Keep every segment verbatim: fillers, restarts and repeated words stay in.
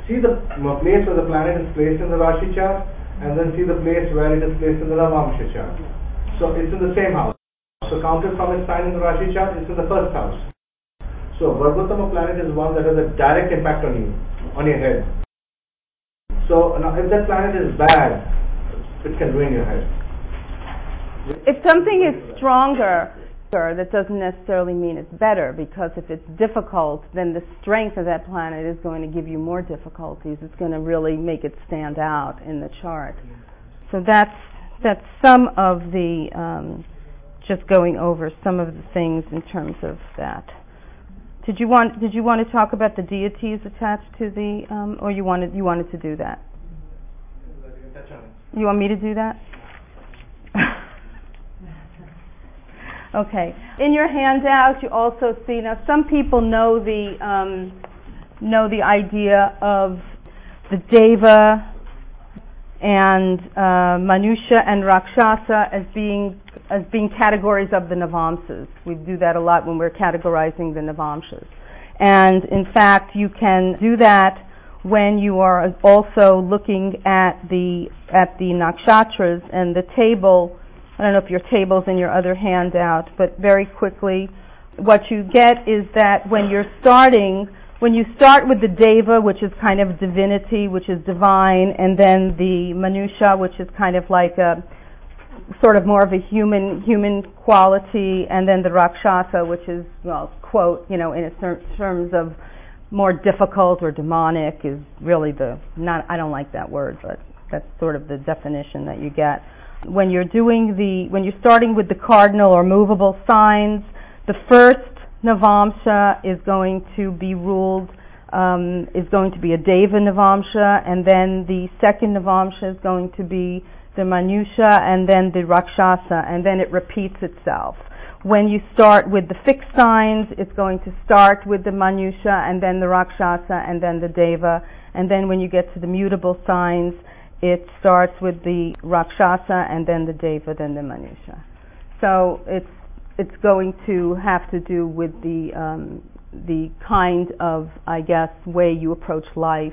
see the place where the planet is placed in the Rashi chart, and then see the place where it is placed in the Navamsha chart. So it's in the same house. So counted from its sign in the Rashi chart, it's in the first house. So Vargottama planet is one that has a direct impact on you, on your head. So now if that planet is bad, it can ruin your head. If something is stronger, that doesn't necessarily mean it's better, because if it's difficult, then the strength of that planet is going to give you more difficulties. It's going to really make it stand out in the chart. So that's that's some of the um, just going over some of the things in terms of that. Did you want Did you want to talk about the deities attached to the, um, or you wanted you wanted to do that? You want me to do that? Okay. In your handout, you also see, now some people know the um, know the idea of the Deva and uh, Manusha and Rakshasa as being as being categories of the Navamsas. We do that a lot when we're categorizing the Navamsas. And in fact, you can do that when you are also looking at the at the nakshatras and the table. I don't know if your table's in your other handout, but very quickly, what you get is that when you're starting, when you start with the Deva, which is kind of divinity, which is divine, and then the Manusha, which is kind of like a sort of more of a human human quality, and then the Rakshasa, which is, well, quote, you know, in a ter- terms of more difficult or demonic, is really the, not, I don't like that word, but that's sort of the definition that you get. When you're doing the, when you're starting with the cardinal or movable signs, the first Navamsha is going to be ruled, um, is going to be a Deva Navamsha, and then the second Navamsha is going to be the Manusha, and then the Rakshasa, and then it repeats itself. When you start with the fixed signs, it's going to start with the Manusha, and then the Rakshasa, and then the Deva, and then when you get to the mutable signs, it starts with the Rakshasa, and then the Deva, then the Manusha. So it's it's going to have to do with the um, the kind of, I guess, way you approach life,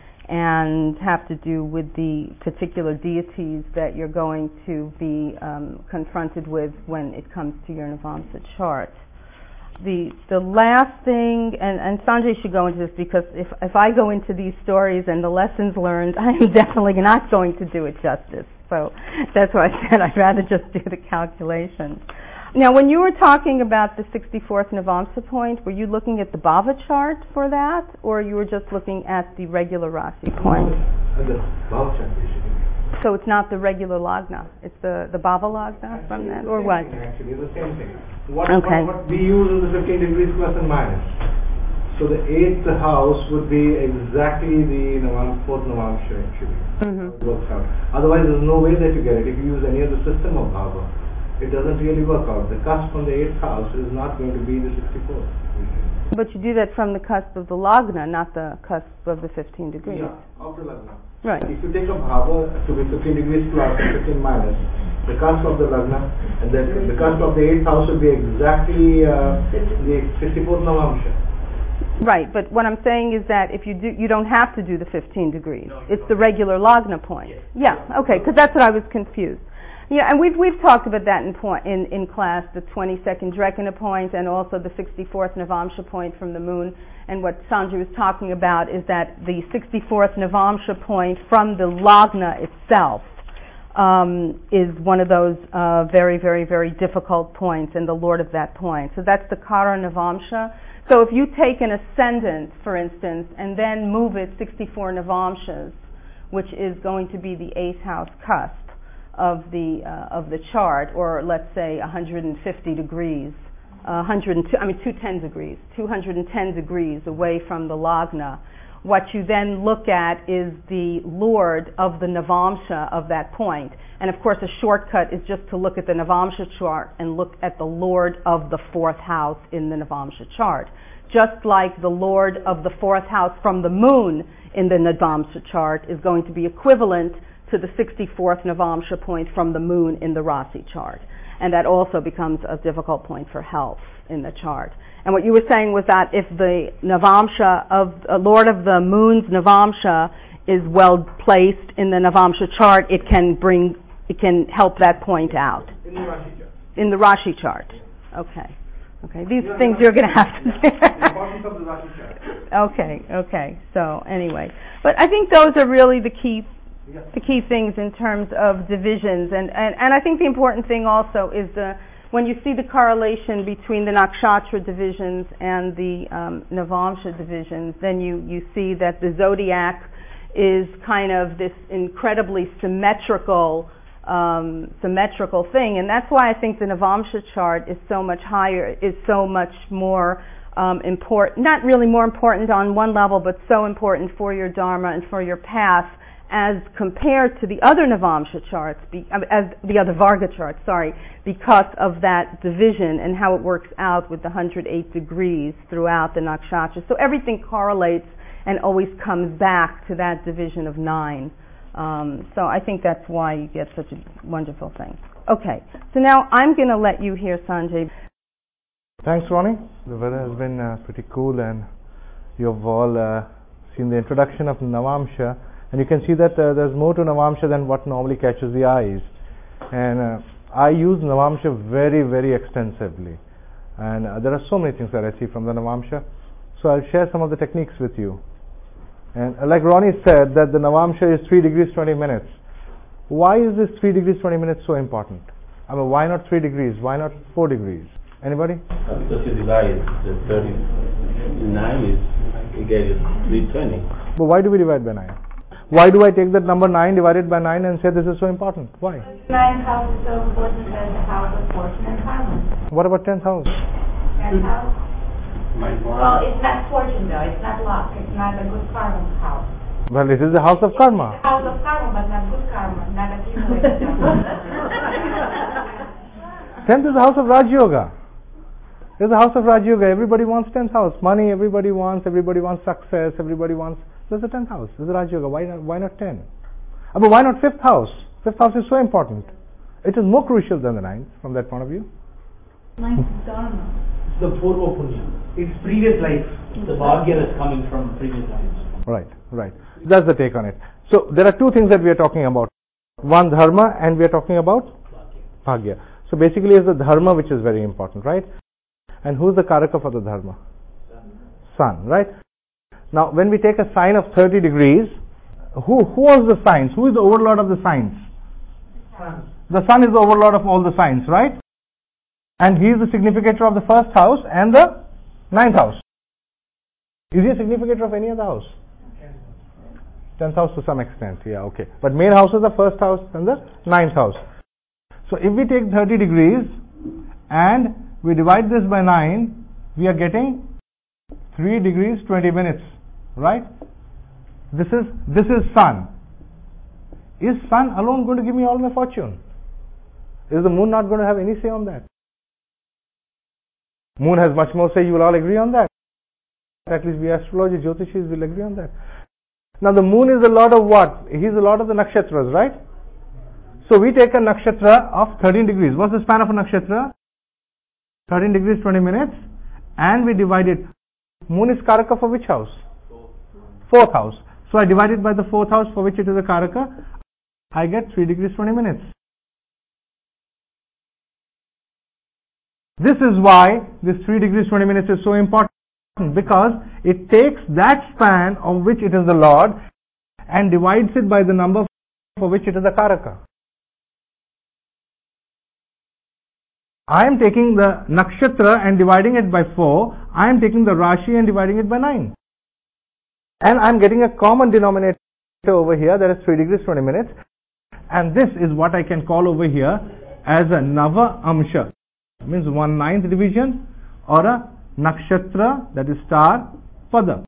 and have to do with the particular deities that you're going to be um, confronted with when it comes to your Navamsa chart. The the last thing, and, and Sanjay should go into this, because if if I go into these stories and the lessons learned, I am definitely not going to do it justice. So that's why I said I'd rather just do the calculations. Now, when you were talking about the sixty-fourth Navamsa point, were you looking at the Bhava chart for that, or you were just looking at the regular Rasi point? The Bhava chart, basically. So it's not the regular Lagna, it's the, the Bhava Lagna from that, or what? Actually, the same thing. What, okay. what, what we use is the fifteen degrees plus and minus. So the eighth house would be exactly the Navam, fourth Navamsha, actually. Mm-hmm. It works out. Otherwise, there's no way that you get it. If you use any other system of Bhava, it doesn't really work out. The cusp from the eighth house is not going to be the sixty-fourth. But you do that from the cusp of the Lagna, not the cusp of the fifteen degrees. Yeah, of the Lagna. Right. If you take a Bhava to be fifteen degrees plus and fifteen minus, the cusp of the Lagna, and then the cusp of the eighth house would be exactly uh, the sixty-fourth Navamsha. Right, but what I'm saying is that if you do, you don't have to do the fifteen degrees. No, it's the regular Lagna point. Yes. Yeah, okay, because that's what I was confused. Yeah, and we've we've talked about that in point in, in class, the twenty-second Drekana point and also the sixty-fourth Navamsha point from the moon. And what Sanjay was talking about is that the sixty-fourth Navamsha point from the Lagna itself um, is one of those uh, very, very, very difficult points, and the lord of that point. So that's the Kara Navamsha. So if you take an ascendant, for instance, and then move it sixty-four Navamshas, which is going to be the eighth house cusp of the uh, of the chart, or let's say one hundred fifty degrees, uh, one hundred two, I mean two hundred ten degrees, two hundred ten degrees away from the Lagna. What you then look at is the lord of the Navamsha of that point. And of course a shortcut is just to look at the Navamsha chart and look at the lord of the fourth house in the Navamsha chart. Just like the lord of the fourth house from the moon in the Navamsha chart is going to be equivalent to the sixty-fourth Navamsha point from the moon in the Rasi chart. and that also becomes a difficult point for health in the chart. And what you were saying was that if the Navamsha of uh, Lord of the Moon's Navamsha is well placed in the Navamsha chart, it can bring, it can help that point out. In the Rashi chart. In the Rashi chart. Okay. Okay. These Yeah, things yeah. you're going to have to say. The importance of the Rashi chart. Okay. Okay. So anyway, but I think those are really the key, Yeah. the key things in terms of divisions, and and and I think the important thing also is the when you see the correlation between the nakshatra divisions and the um, Navamsha divisions, then you, you see that the zodiac is kind of this incredibly symmetrical um, symmetrical thing, and that's why I think the Navamsha chart is so much higher, is so much more um, important, not really more important on one level, but so important for your dharma and for your path as compared to the other Navamsha charts, be, as the other Varga charts, sorry, because of that division and how it works out with the one hundred eight degrees throughout the nakshatras. So everything correlates and always comes back to that division of nine. Um, so I think that's why you get such a wonderful thing. Okay, so now I'm going to let you hear Sanjay. Thanks, Ronnie. The weather has been uh, pretty cool, and you've all uh, seen the introduction of Navamsha. And you can see that uh, there's more to Navamsha than what normally catches the eyes. And uh, I use Navamsha very, very extensively. And uh, there are so many things that I see from the Navamsha. So I'll share some of the techniques with you. And uh, like Ronnie said, that the Navamsha is three degrees twenty minutes. Why is this three degrees twenty minutes so important? I mean, why not three degrees? Why not four degrees? Anybody? Uh, because you divide the thirty-nine, is, you get it three twenty. But why do we divide by nine? Why do I take that number nine divided by nine and say this is so important? Why? Ninth house is so important as the house of fortune and karma. What about tenth house? Tenth house? My Well, it's not fortune though. It's not luck. It's not a good karma house. Well, it is the house of karma. It's the house of karma, but not good karma. Not accumulated karma. Tenth is the house of Raj Yoga. It's the house of Raj Yoga. Everybody wants tenth house. Money, everybody wants. Everybody wants success. Everybody wants. There's the tenth house. There's the Raj Yoga. Why not, why not ten? Uh, but why not fifth house? Fifth house is so important. It is more crucial than the ninth from that point of view. Ninth is dharma. It's the Purva Punya. It's previous life. The Bhagya is coming from previous lives. Right, right. That's the take on it. So there are two things that we are talking about. One dharma, and we are talking about bhagya. So basically it's the dharma which is very important, right? And who's the karaka for the dharma? Sun, right? Now when we take a sign of thirty degrees, who who owns the signs? Who is the overlord of the signs? Sun. The sun is the overlord of all the signs, right? And he is the significator of the first house and the ninth house. Is he a significator of any other house? Tenth house to some extent, yeah, okay. But main house is the first house and the ninth house. So if we take thirty degrees and we divide this by nine, we are getting three degrees twenty minutes, right? This is this is sun. Is sun alone going to give me all my fortune? Is the moon not going to have any say on that? Moon has much more say. You will all agree on that. At least we astrology, Jyotishis will agree on that. Now the moon is the lord of what? He is the lord of the nakshatras, right? So we take a nakshatra of thirteen degrees. What's the span of a nakshatra? thirteen degrees twenty minutes, and we divide it. Moon is karaka for which house? Fourth house. So I divide it by the fourth house for which it is a karaka. I get three degrees twenty minutes. This is why this three degrees twenty minutes is so important, because it takes that span of which it is the Lord and divides it by the number for which it is a karaka. I am taking the nakshatra and dividing it by four. I am taking the Rashi and dividing it by nine. And I am getting a common denominator over here, that is three degrees twenty minutes. And this is what I can call over here as a Nava Amsha. Means one ninth division, or a nakshatra, that is star pada,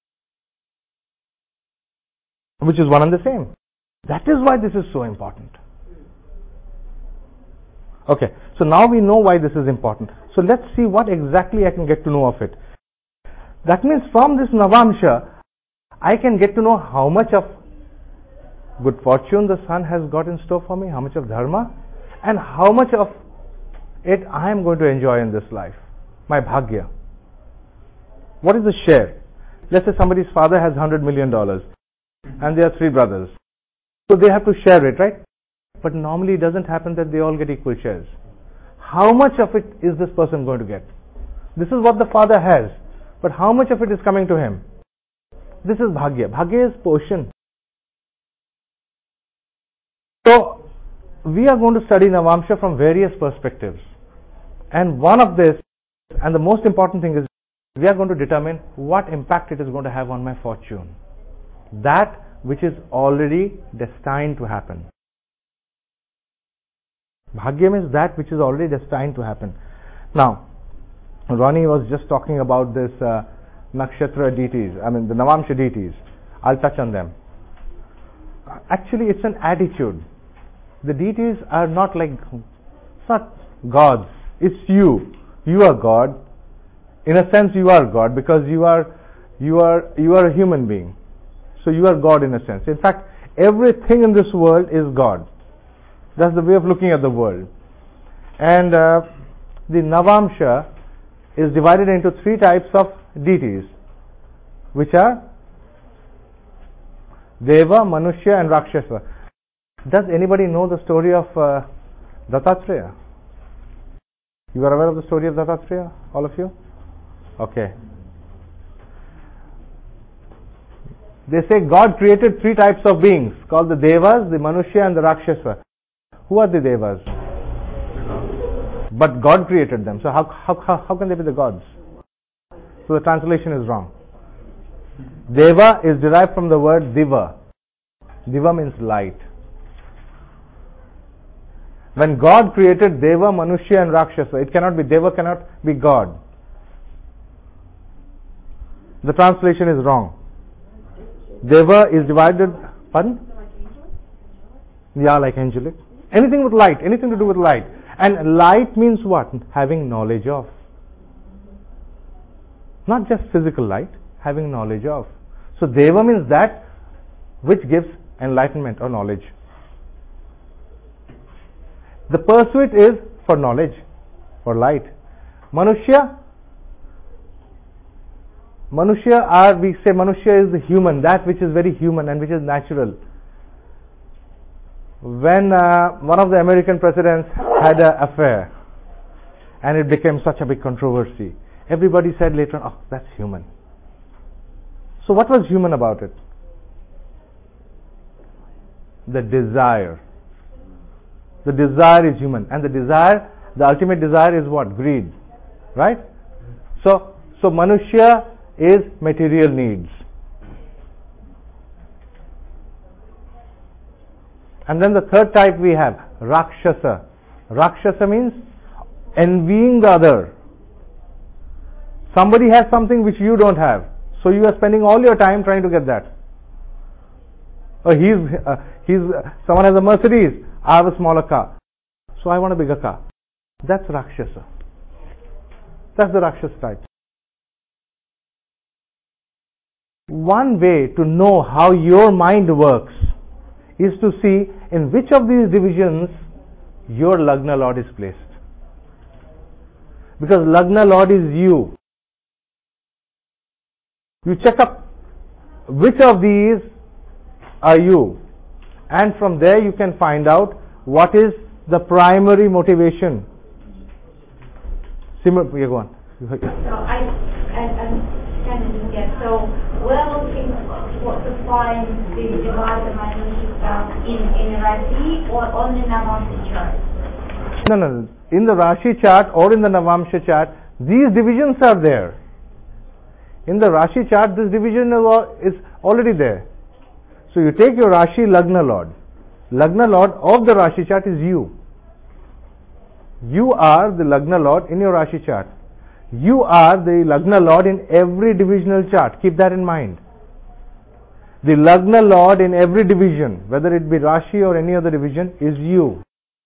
which is one and the same. That is why this is so important. Okay, so now we know why this is important. So let's see what exactly I can get to know of it. That means from this Navamsha, I can get to know how much of good fortune the sun has got in store for me, how much of dharma, and how much of it I am going to enjoy in this life. My bhagya. What is the share? Let's say somebody's father has one hundred million dollars and there are three brothers. So they have to share it, right? But normally it doesn't happen that they all get equal shares. How much of it is this person going to get? This is what the father has. But how much of it is coming to him? This is bhagya. Bhagya is portion. So we are going to study Navamsha from various perspectives. And one of this, and the most important thing is, we are going to determine what impact it is going to have on my fortune. That which is already destined to happen. Bhagya means that which is already destined to happen. Now, Ronnie was just talking about this uh, nakshatra deities, I mean the Navamsha deities. I'll touch on them. Actually, it's an attitude. The deities are not like, it's not gods. It's you. You are God. In a sense, you are God because you are you are you are a human being. So you are God in a sense. In fact, everything in this world is God. That's the way of looking at the world. And uh, the Navamsha is divided into three types of deities, which are Deva, Manushya and Rakshasa. Does anybody know the story of uh, Dattatreya? You are aware of the story of Dattatreya, all of you? Okay. They say God created three types of beings called the Devas, the Manushya and the Rakshasa. Who are the Devas? But God created them. So how, how, how, how can they be the gods? So the translation is wrong. Deva is derived from the word Diva. Diva means light. When God created Deva, Manushya and Rakshasa, it cannot be, Deva cannot be God. The translation is wrong. Deva is divided, pardon? Yeah, like angelic. Anything with light, anything to do with light. And light means what? Having knowledge of. Not just physical light, having knowledge of. So Deva means that which gives enlightenment or knowledge. The pursuit is for knowledge, for light. Manushya, Manushya are, we say Manushya is the human, that which is very human and which is natural. When uh, one of the American presidents had an affair and it became such a big controversy, everybody said later on, oh, that's human. So what was human about it? The desire. The desire is human, and the desire, the ultimate desire is what? Greed, right? So, so Manushya is material needs. And then the third type we have, Rakshasa. Rakshasa means envying the other. Somebody has something which you don't have, so you are spending all your time trying to get that. Or he's, uh, he's, uh, someone has a Mercedes, I have a smaller car, so I want a bigger car. That's Rakshasa. That's the Rakshasa type. One way to know how your mind works is to see in which of these divisions your Lagna Lord is placed. Because Lagna Lord is you. You check up which of these are you, and from there you can find out what is the primary motivation. Simmer, yeah, go on. So I, I, I kind of didn't get. So we're looking for to find the Devata Manushya in in Rashi or only Navamsha chart? No, no. In the Rashi chart or in the Navamsha chart, these divisions are there. In the Rashi chart, this division is already there. So you take your Rashi Lagna Lord. Lagna Lord of the Rashi chart is you. You are the Lagna Lord in your Rashi chart. You are the Lagna Lord in every divisional chart. Keep that in mind. The Lagna Lord in every division, whether it be Rashi or any other division, is you.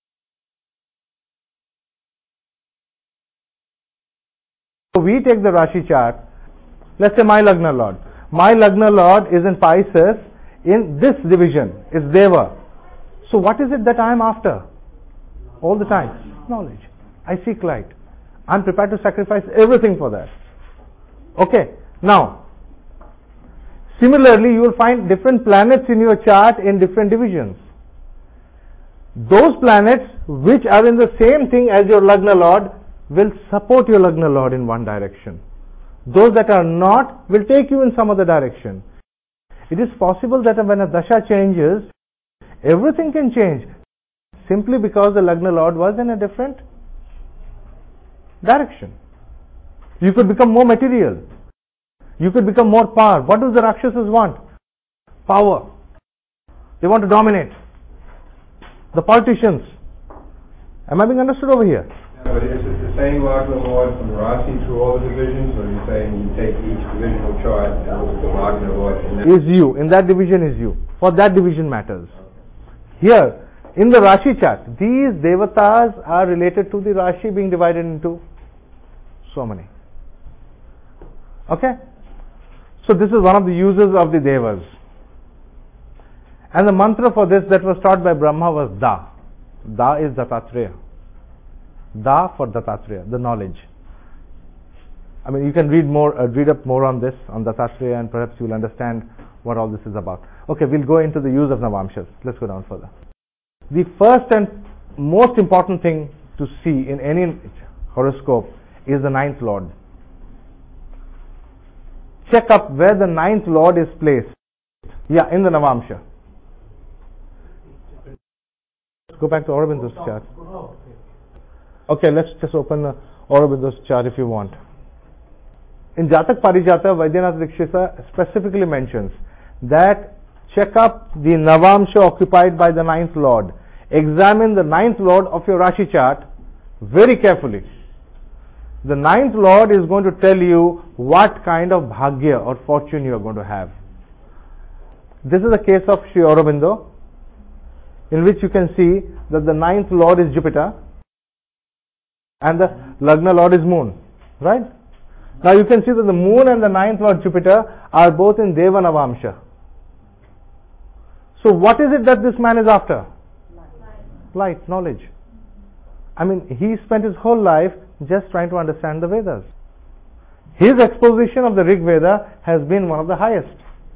So we take the Rashi chart. Let's say my Lagna Lord. My Lagna Lord is in Pisces in this division. It's Deva. So what is it that I am after? All the time. Knowledge. I seek light. I'm prepared to sacrifice everything for that. Okay, now, similarly, you will find different planets in your chart in different divisions. Those planets which are in the same thing as your Lagna Lord will support your Lagna Lord in one direction. Those that are not will take you in some other direction. It is possible that when a Dasha changes, everything can change simply because the Lagna Lord was in a different direction. You could become more material. You could become more power. What do the Rakshasas want? Power. They want to dominate. The politicians. Am I being understood over here? Yeah, but is it the same Lagna Lord from Rashi through all the divisions, or are you saying you take each divisional chart and look at the Lagna Lord in that? Is you. In that division is you. For that division matters. Here, in the Rashi chart, these devatas are related to the Rashi being divided into so many. Okay? So this is one of the uses of the devas. And the mantra for this that was taught by Brahma was Da. Da is Dattatreya. Da for Dattatreya, the knowledge. I mean, you can read more, uh, read up more on this, on Dattatreya, and perhaps you will understand what all this is about. Okay, we'll go into the use of Navamshas. Let's go down further. The first and most important thing to see in any horoscope is the ninth lord. Check up where the ninth lord is placed. Yeah, in the Navamsha. Go back to Aurobindo's chart. Okay, let's just open uh, Aurobindo's chart if you want. In Jatak Parijata, Vaidyanath Dikshita specifically mentions that check up the Navamsha occupied by the ninth lord. Examine the ninth lord of your Rashi chart very carefully. The ninth lord is going to tell you what kind of bhagya or fortune you are going to have. This is the case of Sri Aurobindo, in which you can see that the ninth lord is Jupiter and the Lagna lord is Moon. Right? Now you can see that the Moon and the ninth lord Jupiter are both in Deva Navamsha. So what is it that this man is after? Light, Light knowledge. I mean, he spent his whole life just trying to understand the Vedas. His exposition of the Rig Veda has been one of the highest.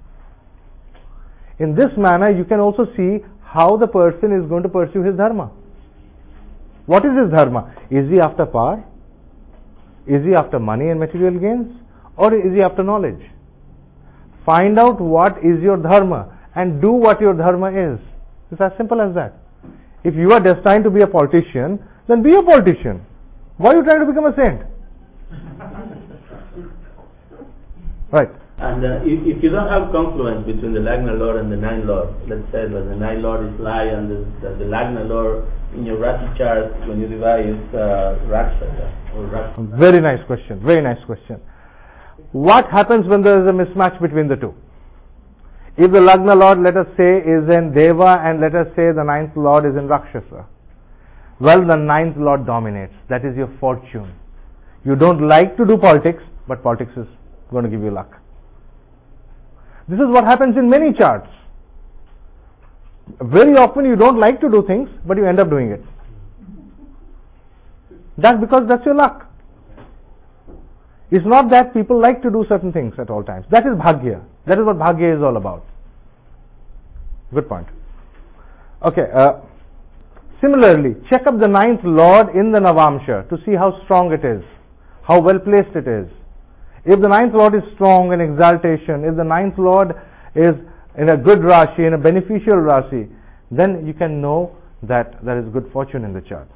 In this manner, you can also see how the person is going to pursue his dharma. What is his dharma? Is he after power? Is he after money and material gains? Or is he after knowledge? Find out what is your dharma and do what your dharma is. It's as simple as that. If you are destined to be a politician, then be a politician. Why are you trying to become a saint? Right. And uh, if, if you don't have confluence between the Lagna Lord and the Ninth Lord, let's say that the Ninth Lord is Lie and the, the, the Lagna Lord in your Rashi chart when you divide is uh, Rakshasa or Rakshasa. Very nice question. Very nice question. What happens when there is a mismatch between the two? If the Lagna Lord, let us say, is in Deva and let us say the Ninth Lord is in Rakshasa, well, the Ninth Lord dominates. That is your fortune. You don't like to do politics, but politics is going to give you luck. This is what happens in many charts. Very often you don't like to do things, but you end up doing it. That's because that's your luck. It's not that people like to do certain things at all times. That is bhagya. That is what bhagya is all about. Good point. Okay. Uh, similarly, check up the ninth lord in the Navamsha to see how strong it is, how well placed it is. If the ninth lord is strong in exaltation, if the ninth lord is in a good Rashi, in a beneficial Rashi, then you can know that there is good fortune in the chart.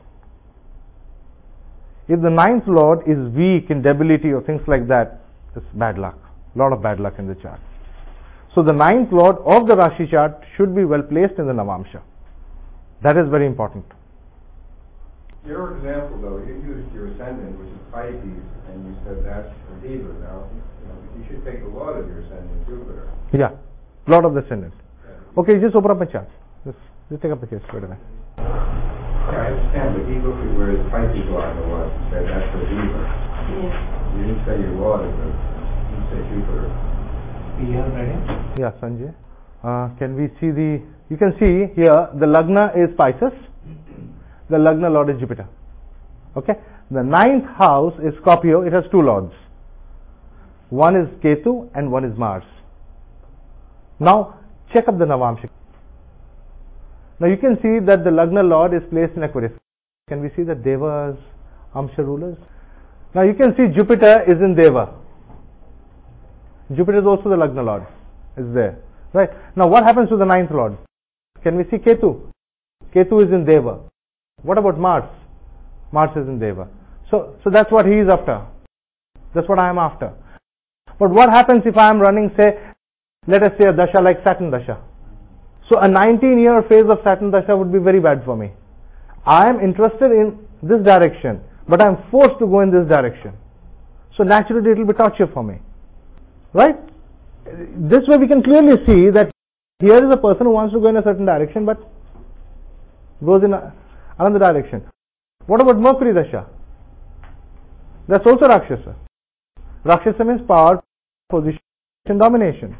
If the ninth lord is weak in debility or things like that, it's bad luck. A lot of bad luck in the chart. So the ninth lord of the Rashi chart should be well placed in the Navamsha. That is very important. Your example, though, you used your ascendant, which is Pisces, and you said that's a Deva. Now, you know, you should take a lot of your ascendant, Jupiter. Yeah, lot of the ascendant. Okay, just open up my chart. Just, just take up the case. Wait a minute. Yeah, I understand, but he looked at where his Pisces Lagna was and said that's a Deva. Yes. You didn't say your Lord is a, you didn't say Jupiter. You have ready? Yeah, Sanjay. Uh, can we see the, you can see here the Lagna is Pisces, the Lagna Lord is Jupiter. Okay? The ninth house is Scorpio. It has two lords. One is Ketu and one is Mars. Now, check up the Navamsha. Now you can see that the Lagna Lord is placed in Aquarius. Can we see the Deva's Amsha rulers? Now you can see Jupiter is in Deva. Jupiter is also the Lagna Lord. Is there. Right? Now what happens to the ninth Lord? Can we see Ketu? Ketu is in Deva. What about Mars? Mars is in Deva. So, so that's what he is after. That's what I am after. But what happens if I am running, say, let us say a Dasha like Saturn Dasha? So a nineteen year phase of Saturn Dasha would be very bad for me. I am interested in this direction, but I am forced to go in this direction. So naturally it will be torture for me. Right? This way we can clearly see that here is a person who wants to go in a certain direction, but goes in a, another direction. What about Mercury Dasha? That's also Rakshasa. Rakshasa means power, position, domination.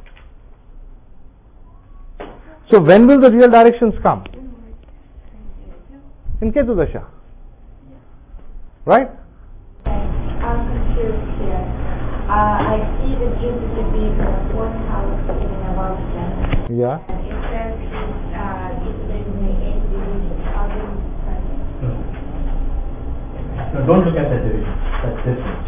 So when will the real directions come? In Ketu Dasha. Right? I'm confused here. Uh, I see the Jupiter being in the fourth house in Navamsha. Yeah. And it says uh, Jupiter is in the eighth division. How do you explain it? No. No, don't look at that division. That's different.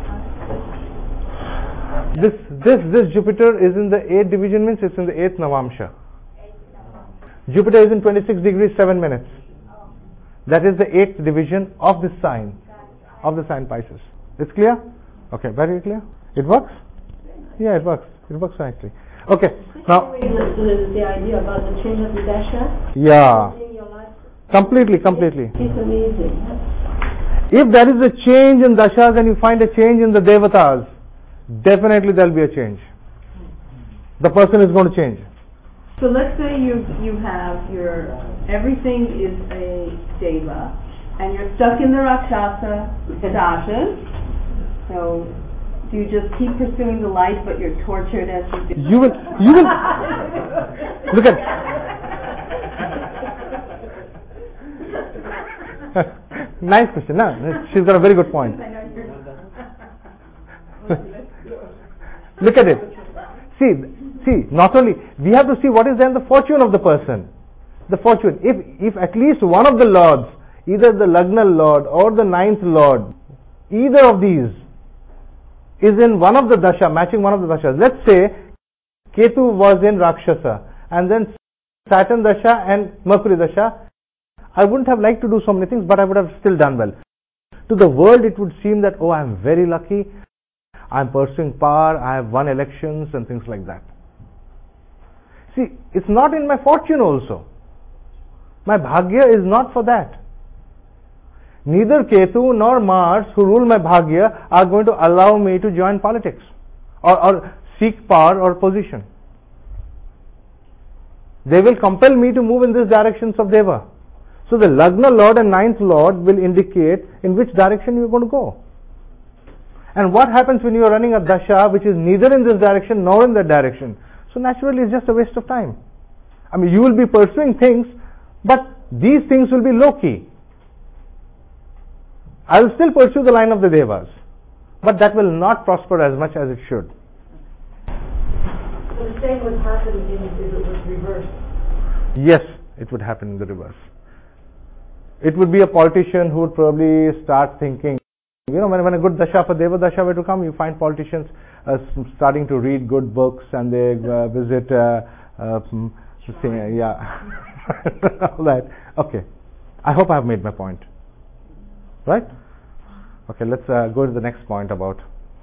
This this this Jupiter is in the eighth division, means it's in the eighth Navamsha. Jupiter is in twenty-six degrees seven minutes. That is the eighth division of this sign, of the sign Pisces. It's clear? Okay, very clear. It works? Yeah, it works. It works nicely. Okay, now. So the idea about the change of the Dasha? Yeah. Completely, completely. It's amazing. If there is a change in Dashas and you find a change in the Devatas, definitely there will be a change. The person is going to change. So let's say you you have your everything is a Deva, and you're stuck in the Rakshasa Dashas. So do you just keep pursuing the light, but you're tortured as you do? You will. You will. Look at. Nice question. No, she's got a very good point. Look at it. See, see. Not only we have to see what is then the fortune of the person. The fortune. If if at least one of the lords, either the Lagna Lord or the ninth Lord, either of these is in one of the dasha, matching one of the dashas. Let's say Ketu was in Rakshasa and then Saturn dasha and Mercury dasha. I wouldn't have liked to do so many things, but I would have still done well. To the world it would seem that, oh, I am very lucky, I am pursuing power, I have won elections and things like that. See, it's not in my fortune also. My bhagya is not for that. Neither Ketu nor Mars, who rule my bhagya, are going to allow me to join politics or, or seek power or position. They will compel me to move in these directions of Deva. So the Lagna Lord and ninth Lord will indicate in which direction you are going to go. And what happens when you are running a dasha which is neither in this direction nor in that direction? So naturally it's just a waste of time. I mean, you will be pursuing things, but these things will be low-key. I will still pursue the line of the Devas, but that will not prosper as much as it should. So the same would happen if it was reversed? Yes, it would happen in the reverse. It would be a politician who would probably start thinking, you know, when, when a good dasha for Deva dasha were to come, you find politicians uh, starting to read good books and they uh, visit, uh, uh, say, yeah, all that. Okay, I hope I have made my point. Right? Okay, let's uh, go to the next point about.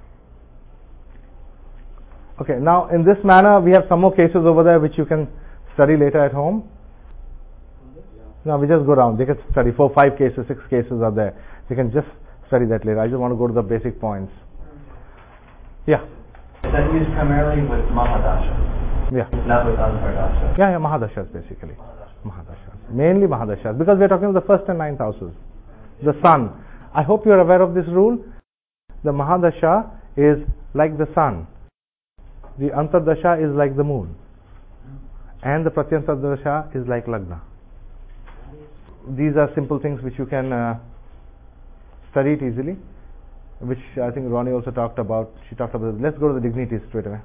Okay, now in this manner we have some more cases over there which you can study later at home. Now we just go down. They can study four, five cases, six cases are there. They can just study that later. I just want to go to the basic points. Yeah. That is primarily with Mahadasha. Yeah. Not with Antardasha. Yeah, yeah, Mahadashas basically. Mahadashas. Mainly Mahadashas. Because we are talking about the first and ninth houses. The sun. I hope you are aware of this rule. The Mahadasha is like the sun. The Antardasha is like the moon. And the Pratyantardasha is like Lagna. These are simple things which you can uh, study it easily, which I think Ronnie also talked about. She talked about it. Let's go to the dignities straight away.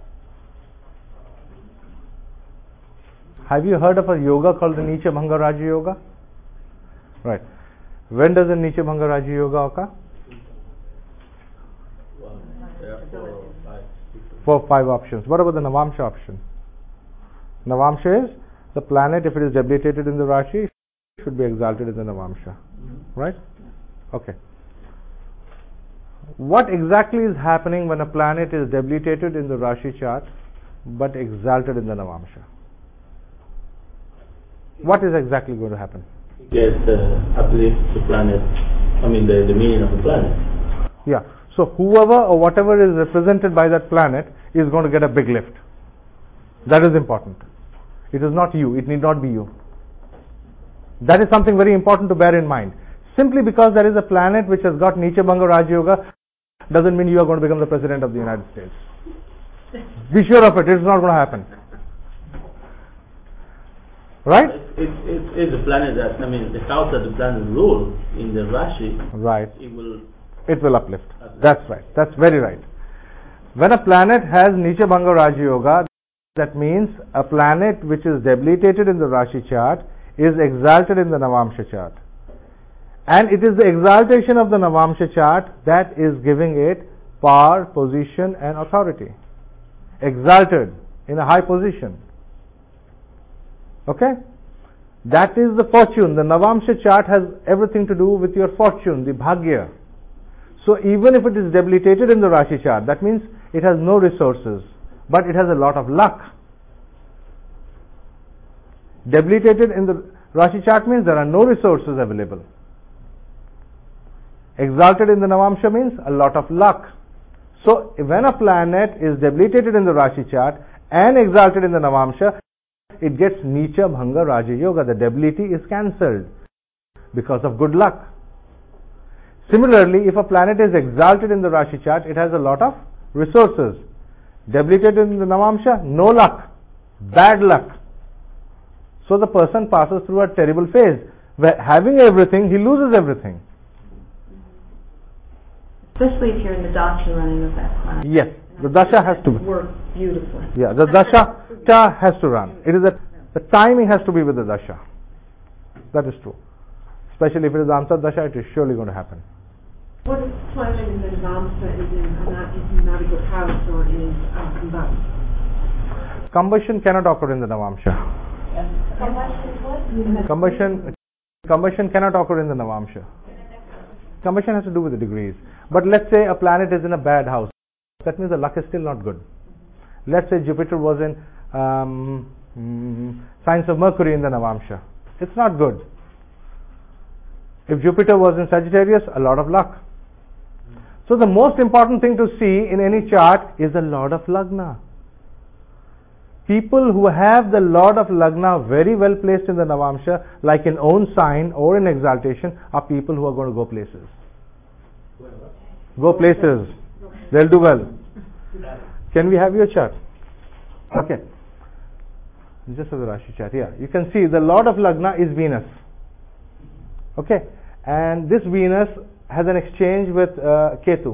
Have you heard of a yoga called the Nicha Bhanga Raja Yoga? Right. When does the Nicha Bhanga Raja Yoga occur? Four, five options. What about the Navamsha option? Navamsha is the planet, if it is debilitated in the Rashi, should be exalted in the Navamsha. Right? Okay. What exactly is happening when a planet is debilitated in the Rashi chart but exalted in the Navamsha? What is exactly going to happen? Yes, uh, uplift the planet. I mean, the, the meaning of the planet. Yeah. So whoever or whatever is represented by that planet is going to get a big lift. That is important. It is not you. It need not be you. That is something very important to bear in mind. Simply because there is a planet which has got Nicha Bhanga Raja Yoga doesn't mean you are going to become the President of the United States. Be sure of it. It's not going to happen. Right? It, it, it's a planet that, I mean, the house that the planet rules in the Rashi, right. it will it will uplift. uplift. That's right. That's very right. When a planet has Nicha Bhanga Raja Yoga, that means a planet which is debilitated in the Rashi chart is exalted in the Navamsha chart. And it is the exaltation of the Navamsha chart that is giving it power, position and authority. Exalted in a high position. Okay? That is the fortune. The Navamsha chart has everything to do with your fortune, the Bhagya. So even if it is debilitated in the Rashi chart, that means it has no resources, but it has a lot of luck. Debilitated in the Rashi chart means there are no resources available. Exalted in the Navamsha means a lot of luck. So when a planet is debilitated in the Rashi chart and exalted in the Navamsha, it gets Nicha Bhanga Raja Yoga. The debility is cancelled because of good luck. Similarly, if a planet is exalted in the Rashi chart, it has a lot of resources. Debilitated in the Navamsha, no luck, bad luck. So the person passes through a terrible phase where having everything, he loses everything. Especially if you're in the dasha running of that planet. Yes, the dasha has to work beautifully. Yeah, the dasha has to run. It is a, the timing has to be with the dasha. That is true. Especially if it is Ansar dasha, it is surely going to happen. What if planet in the Navamsha is in a not, is not a good house or is uh, combust? Combustion cannot occur in the Navamsha. Combustion what? Combustion, combustion cannot occur in the Navamsha. Combustion has to do with the degrees. But let's say a planet is in a bad house. That means the luck is still not good. Let's say Jupiter was in um, mm, signs of Mercury in the Navamsha. It's not good. If Jupiter was in Sagittarius, a lot of luck. So the most important thing to see in any chart is the Lord of Lagna. People who have the Lord of Lagna very well placed in the Navamsha, like in own sign or in exaltation, are people who are going to go places. Go places. They'll do well. Can we have your chart? Okay. Just as a Rashi chart. Yeah. You can see the Lord of Lagna is Venus. Okay. And this Venus has an exchange with uh, Ketu.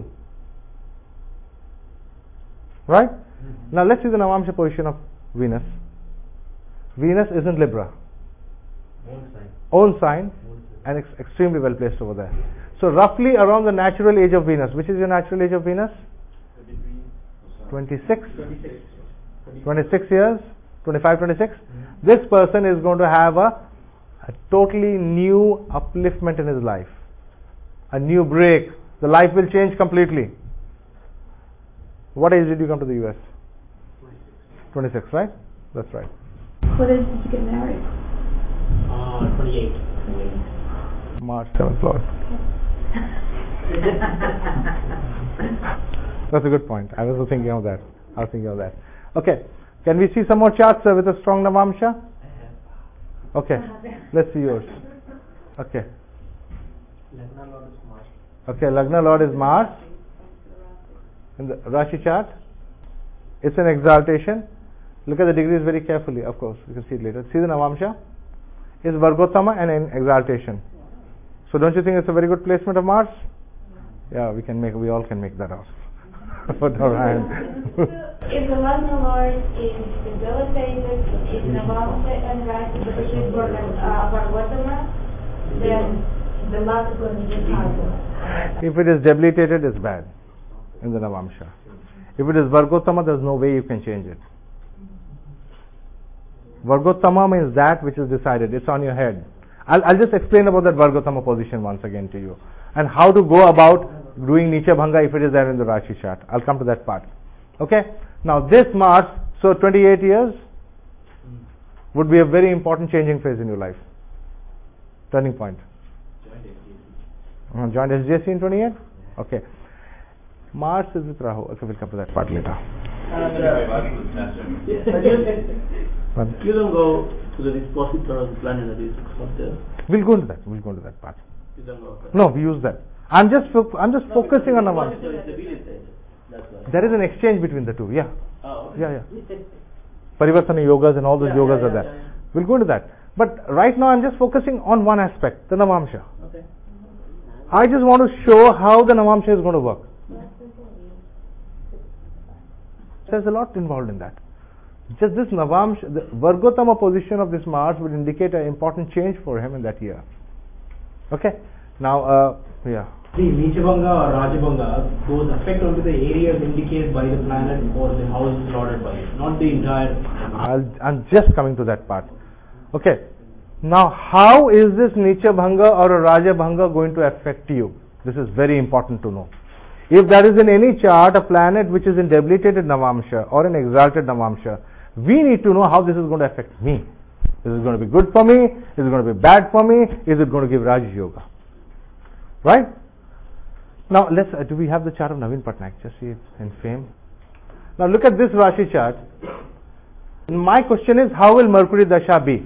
Right? Mm-hmm. Now let's see the Navamsha position of Venus. Venus is in Libra. Own sign. Own sign. And ex- extremely well placed over there. So roughly around the natural age of Venus. Which is your natural age of Venus? twenty-six? twenty-six years? twenty-five, twenty-six? Mm-hmm. This person is going to have a, a totally new upliftment in his life. A new break. The life will change completely. What age did you come to the U S? twenty-six, right? That's right. What age did you get married? Uh, twenty-eight. March seventh, Lord. That's a good point. I was thinking of that. I was thinking of that. Okay. Can we see some more charts uh, with a strong Navamsha? Okay. Let's see yours. Okay. Lagna Lord is Mars. Okay, Lagna Lord is Mars. In the Rashi chart. It's an exaltation. Look at the degrees very carefully, of course. You can see it later. See the Navamsha? Is Vargottama and an exaltation. So don't you think it's a very good placement of Mars? Yeah, we can make, we all can make that out. Put our hand. If the Lagna Lord is debilitated, is Navamsa and Rashi, but she's Vargotama, then the luck is going to be hard. If it is debilitated, it's bad in the Navamsha. If it is Vargotama, there's no way you can change it. Vargotama means that which is decided. It's on your head. I'll, I'll just explain about that Vargotama position once again to you, and how to go about doing Nicha Bhanga if it is there in the Rashi chart. I'll come to that part. Okay? Now this Mars, so twenty-eight years would be a very important changing phase in your life. Turning point. Uh, joined S J C in twenty-eight? Okay. Mars is with Rahu. Okay, we'll come to that part later. And, uh, you don't go to the dispositor of the planet that is up there. We'll go into that. We'll go into that part. You don't go. No, we use that. I'm just fo- I'm just No, focusing on the Navamsha. dispositor is debilitated. That's why. There is an exchange between the two. Yeah. Oh, okay. Yeah, yeah. Parivartana yogas and all those Yeah, yogas yeah, are there. yeah, yeah. We'll go into that. But right now I'm just focusing on one aspect, the Navamsha. Okay. I just want to show how the Navamsha is going to work. There's a lot involved in that. Just this Navamsha, the Vargotama position of this Mars would indicate an important change for him in that year. Okay? Now, uh, yeah. The Nichabanga or Rajabanga, those affect only the areas indicated by the planet or the house lorded by it, not the entire. I'll, I'm just coming to that part. Okay. Now, how is this Nichabanga or a Rajabanga going to affect you? This is very important to know. If there is in any chart a planet which is in debilitated Navamsha or an exalted Navamsha, we need to know how this is going to affect me. Is it going to be good for me? Is it going to be bad for me? Is it going to give Raj Yoga? Right? Now, let's. Uh, do we have the chart of Naveen Patnaik? Just see it in fame. Now, look at this Rashi chart. My question is, how will Mercury Dasha be?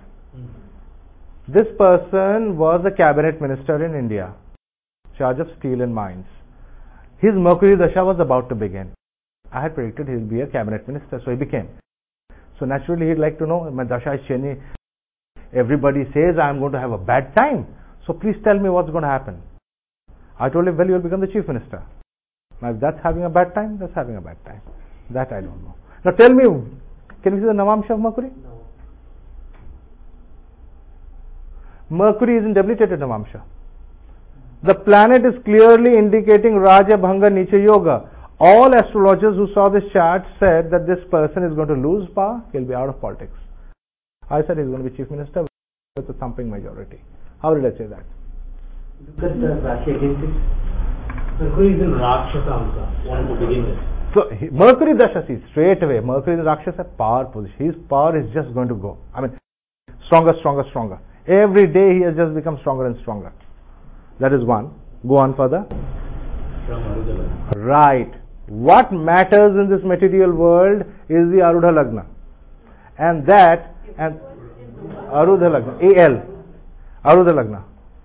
This person was a cabinet minister in India, charge of steel and mines. His Mercury Dasha was about to begin. I had predicted he will be a cabinet minister, so he became. So naturally he'd like to know, my Dasha is Shani. Everybody says I am going to have a bad time. So please tell me what's going to happen. I told him, well, you will become the chief minister. Now if that's having a bad time, that's having a bad time. That I don't know. Now tell me, can you see the Navamsha of Mercury? No. Mercury is in debilitated Navamsha. The planet is clearly indicating Raja Bhanga Nicha Yoga. All astrologers who saw this chart said that this person is going to lose power, he'll be out of politics. I said he's going to be chief minister with a thumping majority. How did I say that? Look at the Rashi against it. Mercury is in Rakshasa Amsa, one to begin with. So he, Mercury Dasha, see, straight away, Mercury in Rakshasa, power position. His power is just going to go. I mean, stronger, stronger, stronger. Every day he has just become stronger and stronger. That is one. Go on further. Right. What matters in this material world is the Arudha Lagna. And that, and Arudha Lagna, A L, Arudha Lagna.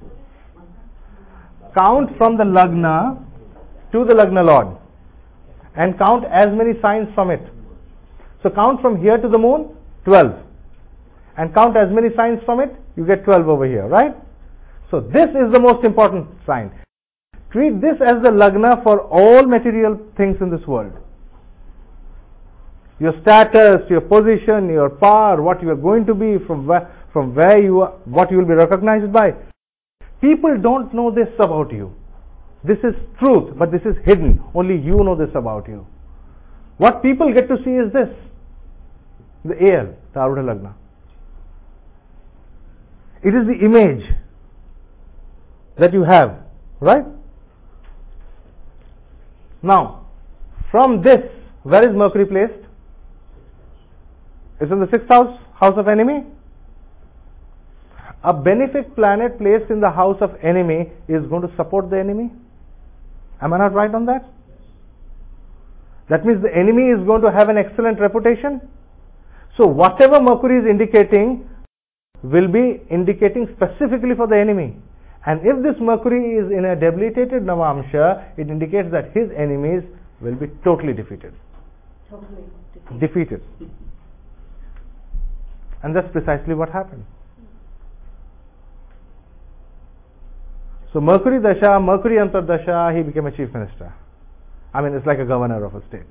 Count from the Lagna to the Lagna Lord and count as many signs from it. So count from here to the moon, twelve. And count as many signs from it, you get twelve over here, right? So this is the most important sign. Treat this as the Lagna for all material things in this world. Your status, your position, your power, what you are going to be, from where, from where you are, what you will be recognized by. People don't know this about you. This is truth, but this is hidden. Only you know this about you. What people get to see is this. The A L, the Arudha Lagna. It is the image that you have, right? Now, from this, where is Mercury placed? It's in the sixth house, house of enemy. A benefic planet placed in the house of enemy is going to support the enemy. Am I not right on that? That means the enemy is going to have an excellent reputation. So whatever Mercury is indicating will be indicating specifically for the enemy. And if this Mercury is in a debilitated Navamsha, it indicates that his enemies will be totally defeated. Totally Defeated. defeated. And that's precisely what happened. So Mercury Dasha, Mercury Antardasha, he became a chief minister. I mean, it's like a governor of a state.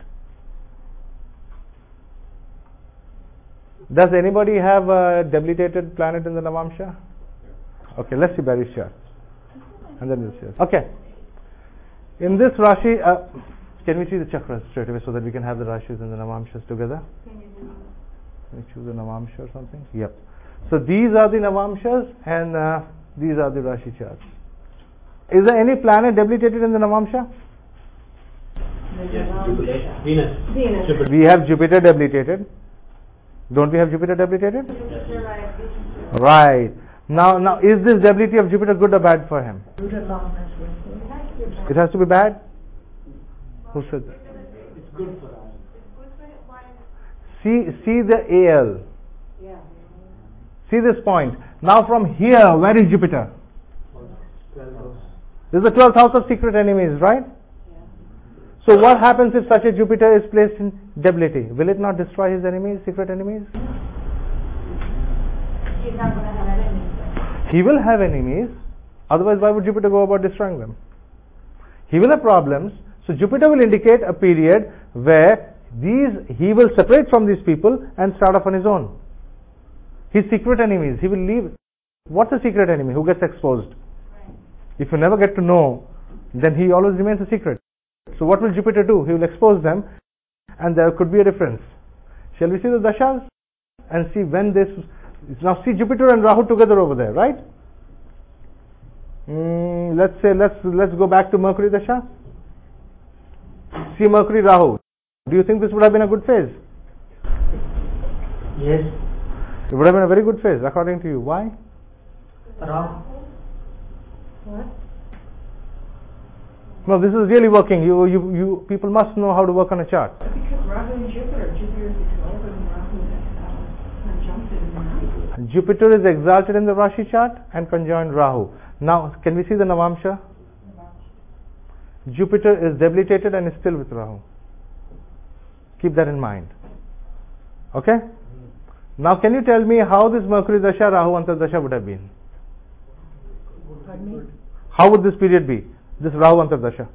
Does anybody have a debilitated planet in the Navamsha? Okay, let's see Bharisha. And then this year. Okay. In this Rashi, uh, can we see the chakras straight away so that we can have the Rashis and the Navamshas together? Can you choose a Navamsha or something? Yep. So these are the Navamshas and uh, these are the Rashi charts. Is there any planet debilitated in the Navamsha? Yes, Venus. Venus. Jupiter. We have Jupiter debilitated. Don't we have Jupiter debilitated? Yes. Right. Now, now, is this debility of Jupiter good or bad for him? It has to be bad? Who said that? It's good for us. See, see the A L. Yeah. See this point. Now from here, where is Jupiter? This is the twelfth house of secret enemies, right? So what happens if such a Jupiter is placed in debility? Will it not destroy his enemies, secret enemies? He's not going to have enemies. He will have enemies. Otherwise, why would Jupiter go about destroying them? He will have problems. So Jupiter will indicate a period where these he will separate from these people and start off on his own. His secret enemies, he will leave. What's a secret enemy? Who gets exposed? Right. If you never get to know, then he always remains a secret. So what will Jupiter do? He will expose them, and there could be a difference. Shall we see the dashas and see when this? Now see Jupiter and Rahu together over there, right? Mm, let's say let's let's go back to Mercury dasha. See Mercury Rahu. Do you think this would have been a good phase? Yes. It would have been a very good phase, according to you. Why? Rahu. What? No, this is really working. You, you, you people must know how to work on a chart. Because Rahu and Jupiter, Jupiter is exalted and Rahu is uh, conjuncted in the night. Jupiter is exalted in the Rashi chart and conjoined Rahu. Now, can we see the Navamsha? Jupiter is debilitated and is still with Rahu. Keep that in mind. Okay? Now, can you tell me how this Mercury Dasha, Rahu Antardasha would have been? Pardon me? How would this period be? This Rahu Antardasha.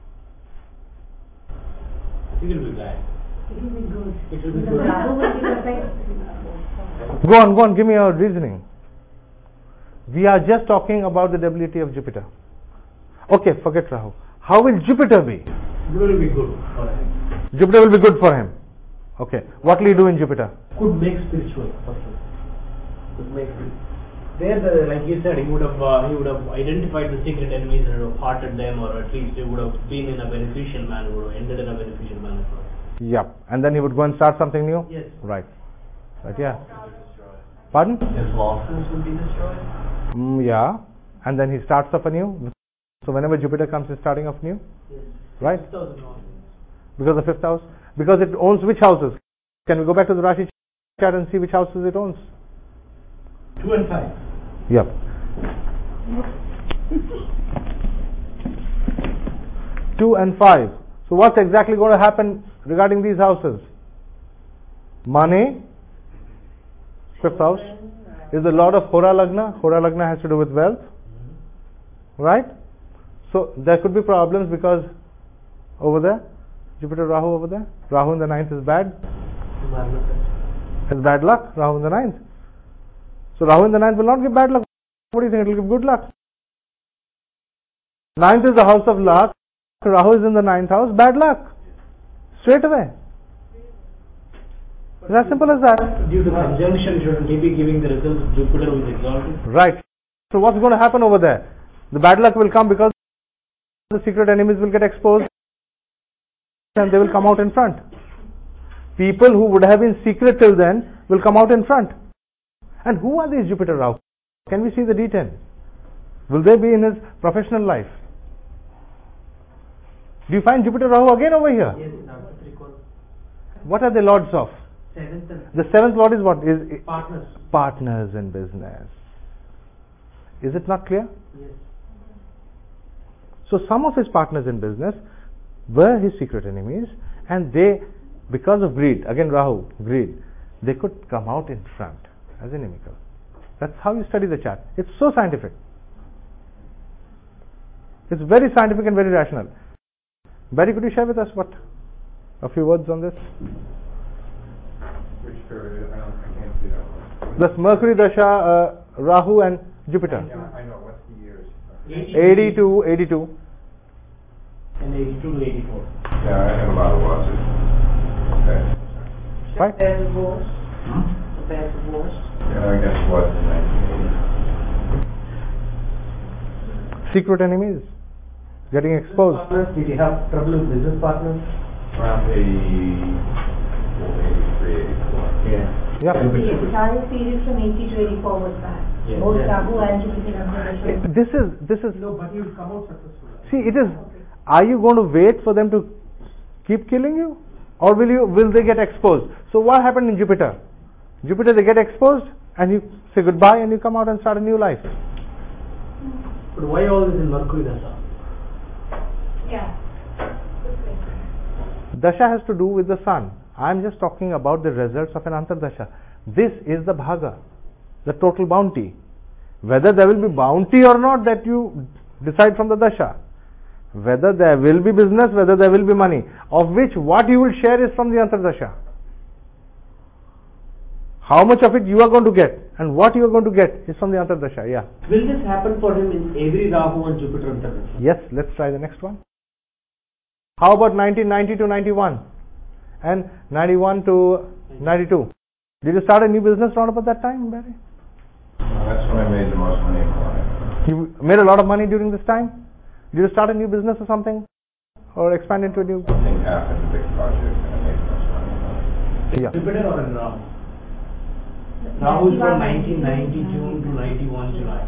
It will be bad. It will be good. It will be The good. Rahu will be the best. Go on, go on, give me your reasoning. We are just talking about the debility of Jupiter. Okay, forget Rahu. How will Jupiter be? It will be good for him. Jupiter will be good for him. Okay. What will he do in Jupiter? Could make spiritual person. Could make there, the, like you said, he would have uh, he would have identified the secret enemies and would have parted them, or at least he would have been in a beneficial manner, would have ended in a beneficial manner for him. Yep. And then he would go and start something new? Yes. Right. Right, yeah. Pardon? His losses would be destroyed. Mm, yeah. And then he starts off anew. So whenever Jupiter comes, he's starting off new? Yes. Right? six thousand losses. Because the fifth house? Because it owns which houses? Can we go back to the Rashi chart and see which houses it owns? Two and five. Yep. Two and five. So what's exactly going to happen regarding these houses? Money, fifth house, is the lord of Hora Lagna. Hora Lagna has to do with wealth. Right? So there could be problems because over there, Jupiter Rahu over there, Rahu in the ninth is bad. It's bad luck, Rahu in the ninth. So Rahu in the ninth will not give bad luck. What do you think? It will give good luck. Ninth is the house of luck. Rahu is in the ninth house. Bad luck. Straight away. It's as simple as that. Due to conjunction, shouldn't he be giving the results of Jupiter who is exalted? Right. So what's going to happen over there? The bad luck will come because the secret enemies will get exposed and they will come out in front. People who would have been secret till then will come out in front. And who are these Jupiter Rahu? Can we see the D ten? Will they be in his professional life? Do you find Jupiter Rahu again over here? Yes, that's the three. What are the lords of? Seventh and The seventh lord is what? Is partners. partners in business. Is it not clear? Yes. So some of his partners in business were his secret enemies, and they, because of greed, again Rahu, greed, they could come out in front as inimical. That's how you study the chart. It's so scientific. It's very scientific and very rational. Barry, could you share with us what a few words on this? Which period? I don't, I can't see that one. That's Mercury Dasha, uh, Rahu and Jupiter. Yeah, I know, what's the years? eighty to eighty-two. And eighty-two to eighty-four. Yeah, I have a lot of losses. Okay. Right? Bad divorce. Hmm? A bad divorce. Yeah, I guess it was in nineteen eighty. Secret enemies getting exposed. Did you have trouble with business partners? Around eighty-four, eighty-three, eighty-four. Yeah. Yeah. The entire period from eighty to eighty-four was bad. Yeah. Both Yeah. Rahu and Jupiter and This is this is. No, but you'll come out successful. See, it is. Are you going to wait for them to keep killing you, or will you? Will they get exposed? So what happened in Jupiter? Jupiter, they get exposed, and you say goodbye, and you come out and start a new life. But why all this in Mercury Dasha? Yeah. Dasha has to do with the sun. I am just talking about the results of an Antardasha. This is the bhaga, the total bounty. Whether there will be bounty or not, that you decide from the dasha. Whether there will be business, whether there will be money, of which what you will share is from the Antardasha. How much of it you are going to get and what you are going to get is from the Antardasha. Yeah. Will this happen for him in every Rahu and Jupiter Antardasha? Yes, let's try the next one. How about nineteen ninety to ninety-one and ninety-one to ninety-two? Did you start a new business around about that time, Barry? Well, that's when I made the most money in my life. You made a lot of money during this time? Did you start a new business or something? Or expand into a new... Something happened, a big project, and I made the most money in my life. Yeah. Jupiter or in Rahu? Rahu is from nineteen ninety June to ninety-one July.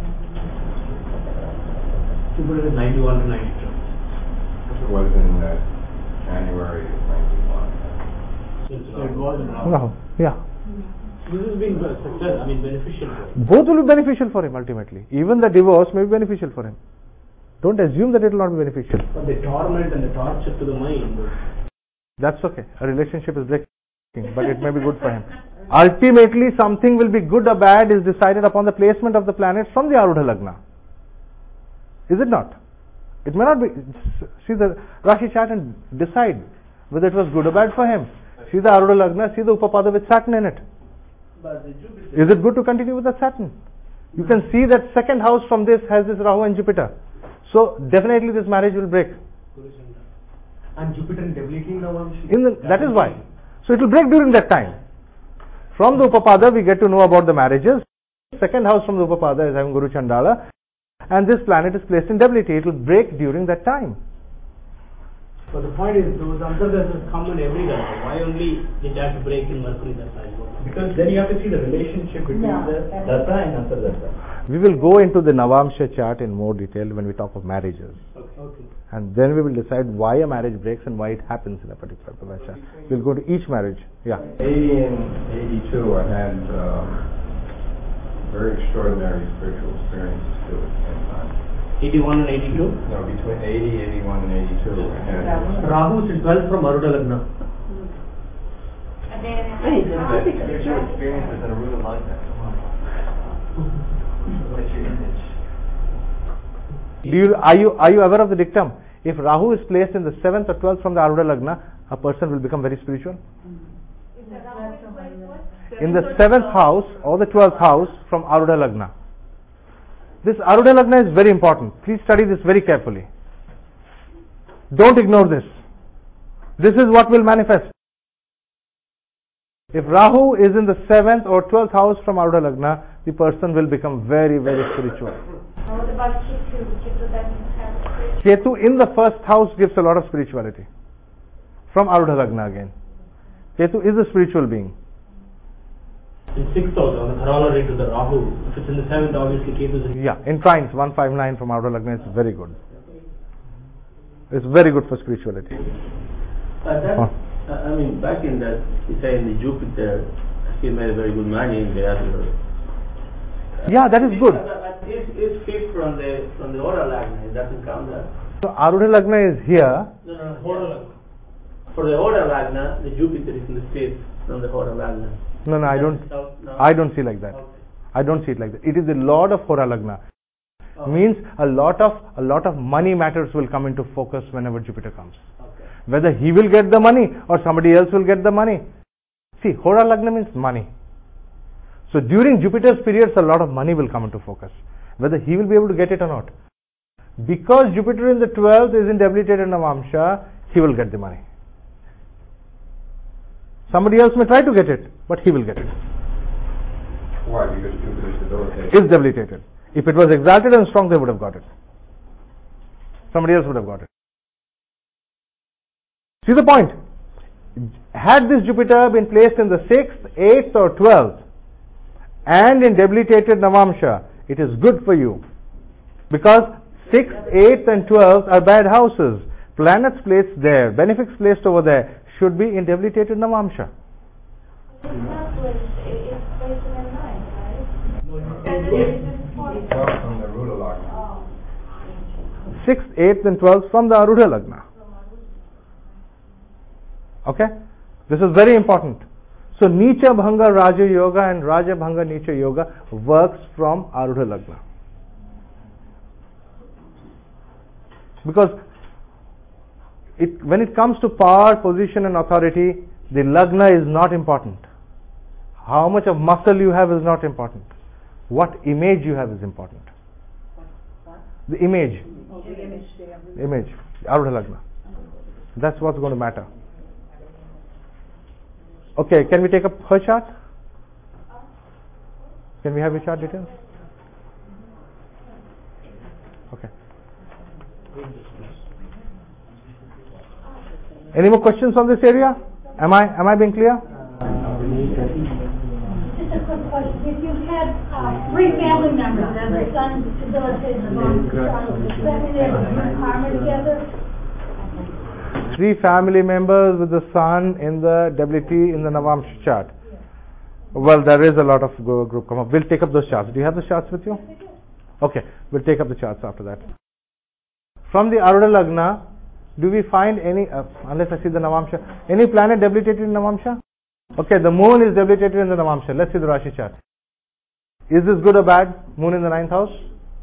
Jupiter is ninety-one to ninety-two. It was in uh, January of ninety-one. So it was in Rahu. No. Yeah. This has been a success, I mean beneficial for him. Both will be beneficial for him ultimately. Even the divorce may be beneficial for him. Don't assume that it will not be beneficial. But the torment and the torture to the mind. That's okay. A relationship is breaking, but it may be good for him. Ultimately, something will be good or bad is decided upon the placement of the planets from the Arudha Lagna. Is it not? It may not be. See the Rashi chart and decide whether it was good or bad for him. See the Arudha Lagna, see the Upapada with Saturn in it. But the Jupiter, Is it good to continue with the Saturn? You can see that second house from this has this Rahu and Jupiter. So definitely this marriage will break. and Jupiter in debility now. In the, that is why. So it will break during that time. From the Upapada we get to know about the marriages. Second house from the Upapada is having Guru Chandala, and this planet is placed in debility. It will break during that time. But the point is, those Antardashas come in every Dasha. Why only it has to break in Mercury Dasha? Because then you have to see the relationship between Yeah, the that is- Dasa and Antardasa. We will go into the Navamsha chart in more detail when we talk of marriages. Okay. okay. And then we will decide why a marriage breaks and why it happens in a particular Dasha. We'll go to each marriage. Yeah. eighty and eighty-two, I had um, very extraordinary spiritual experiences too at the same time. eighty-one and eighty-two. No, between eighty, eighty-one, and eighty-two, I had Rahu is twelve from Arudha Lagna. And then Hey, the uh, spiritual experiences in a Arudha Lagna. What's your image? Do you, are you are you aware of the dictum? If Rahu is placed in the seventh or twelfth from the Arudha Lagna, a person will become very spiritual. In the seventh house or the twelfth house from Arudha Lagna. This Arudha Lagna is very important. Please study this very carefully. Don't ignore this. This is what will manifest. If Rahu is in the seventh or twelfth house from Arudha Lagna, the person will become very, very spiritual. what about Ketu? Ketu doesn't have spiritual. Ketu in the first house gives a lot of spirituality. From Arudha Lagna again. Ketu is a spiritual being. In sixth house, on the corollary to the Rahu. If it's in the seventh, obviously Ketu is in. Yeah, in trines, one fifty-nine from Arudha Lagna is very good. It's very good for spirituality. But that, Huh. uh, I mean, back in that, you say in the Jupiter, he made very good money in the other. Yeah, that is good. But is is fifth from the from the Hora Lagna? It doesn't count that. So Arudha Lagna is here. No, no, no, Hora Lagna. For the Hora Lagna, the Jupiter is in the fifth from the Hora Lagna. No, no, I don't. No, no. I don't see like that. Okay. I don't see it like that. It is the Lord of Hora Lagna. Oh. Means a lot of a lot of money matters will come into focus whenever Jupiter comes. Okay. Whether he will get the money or somebody else will get the money. See, Hora Lagna means money. So during Jupiter's periods, a lot of money will come into focus. Whether he will be able to get it or not. Because Jupiter in the twelfth is in debilitated Navamsha, he will get the money. Somebody else may try to get it, but he will get it. Why? Because Jupiter is debilitated. Is debilitated. If it was exalted and strong, they would have got it. Somebody else would have got it. See the point? Had this Jupiter been placed in the sixth, eighth or twelfth and in debilitated Navamsha, it is good for you. Because sixth, eighth and twelfth are bad houses. Planets placed there, benefics placed over there should be in debilitated Navamsha. It's not placed, it's placed in the ninth, right? No, And it's then yes. it's forty. Twelve from the Ruda Lagna. Oh. sixth, eighth and twelfth from the Arudha Lagna. Okay? This is very important. So Nicha Bhanga Raja Yoga and Raja Bhanga Nicha Yoga works from Arudha Lagna. Because it, when it comes to power, position and authority, the Lagna is not important. How much of muscle you have is not important. What image you have is important. The image. The image. Arudha Lagna. That's what's going to matter. Okay, can we take up her chart? Can we have your chart details? Okay. Any more questions on this area? Am I am I being clear? Just a quick question. If you had uh, three family members and the son debilitated the mom, does that mean they have a good karma together? Three family members with the sun in the debility in the Navamsha chart. Well, there is a lot of go- group come up. We'll take up those charts. Do you have the charts with you? Okay, we'll take up the charts after that. From the Arudha Lagna, do we find any, uh, unless I see the Navamsha, any planet debilitated in Navamsha? Okay, the moon is debilitated in the Navamsha. Let's see the Rashi chart. Is this good or bad? Moon in the ninth house?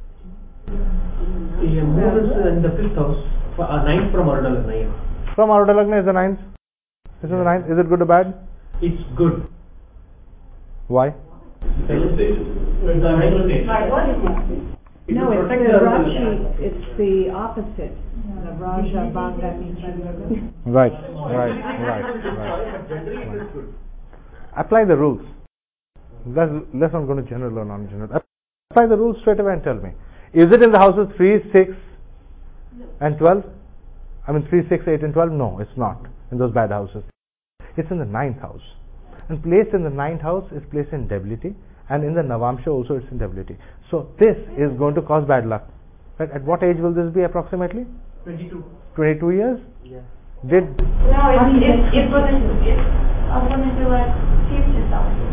Yeah, moon is in the fifth house. Uh, ninth from Arudha Lagna. Yeah. From Arudha Lagna is the ninth. This is the ninth. Is it good or bad? It's good. Why? The ninth stage. It No, will it's protect the the Arudha Rashi, Lagna. it's the opposite. The Raja Bhanga Nicha Yoga. Right, right, right, right. But generally it is good. Apply the rules. Let's, let's not go to general or non-general. Apply the rules straight away and tell me. Is it in the houses three, six and twelve? I mean three, six, eight and twelve? No, it's not in those bad houses. It's in the ninth house. And placed in the ninth house is placed in debility, and in the Navamsha also it's in debility. So this is going to cause bad luck. Right? At what age will this be approximately? twenty-two. twenty-two years? Yeah. Did No, it's, it's, it's going to, it's, I'm going to do a future something.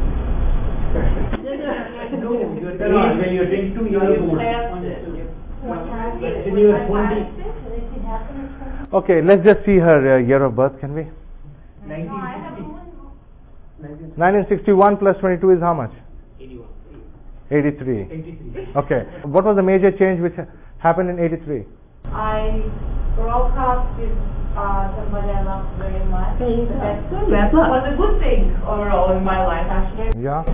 No, you are telling when you are twenty-two, you are old. When you are twenty. Okay, let's just see her uh, year of birth, can we? nineteen sixty. nineteen sixty-one plus twenty-two is how much? eighty-one. eighty-three. eighty-three. Okay. What was the major change which happened in eighty-three? I broke up with uh, somebody I loved very much. But that Bad luck. was a good thing overall in my life, actually. Yeah.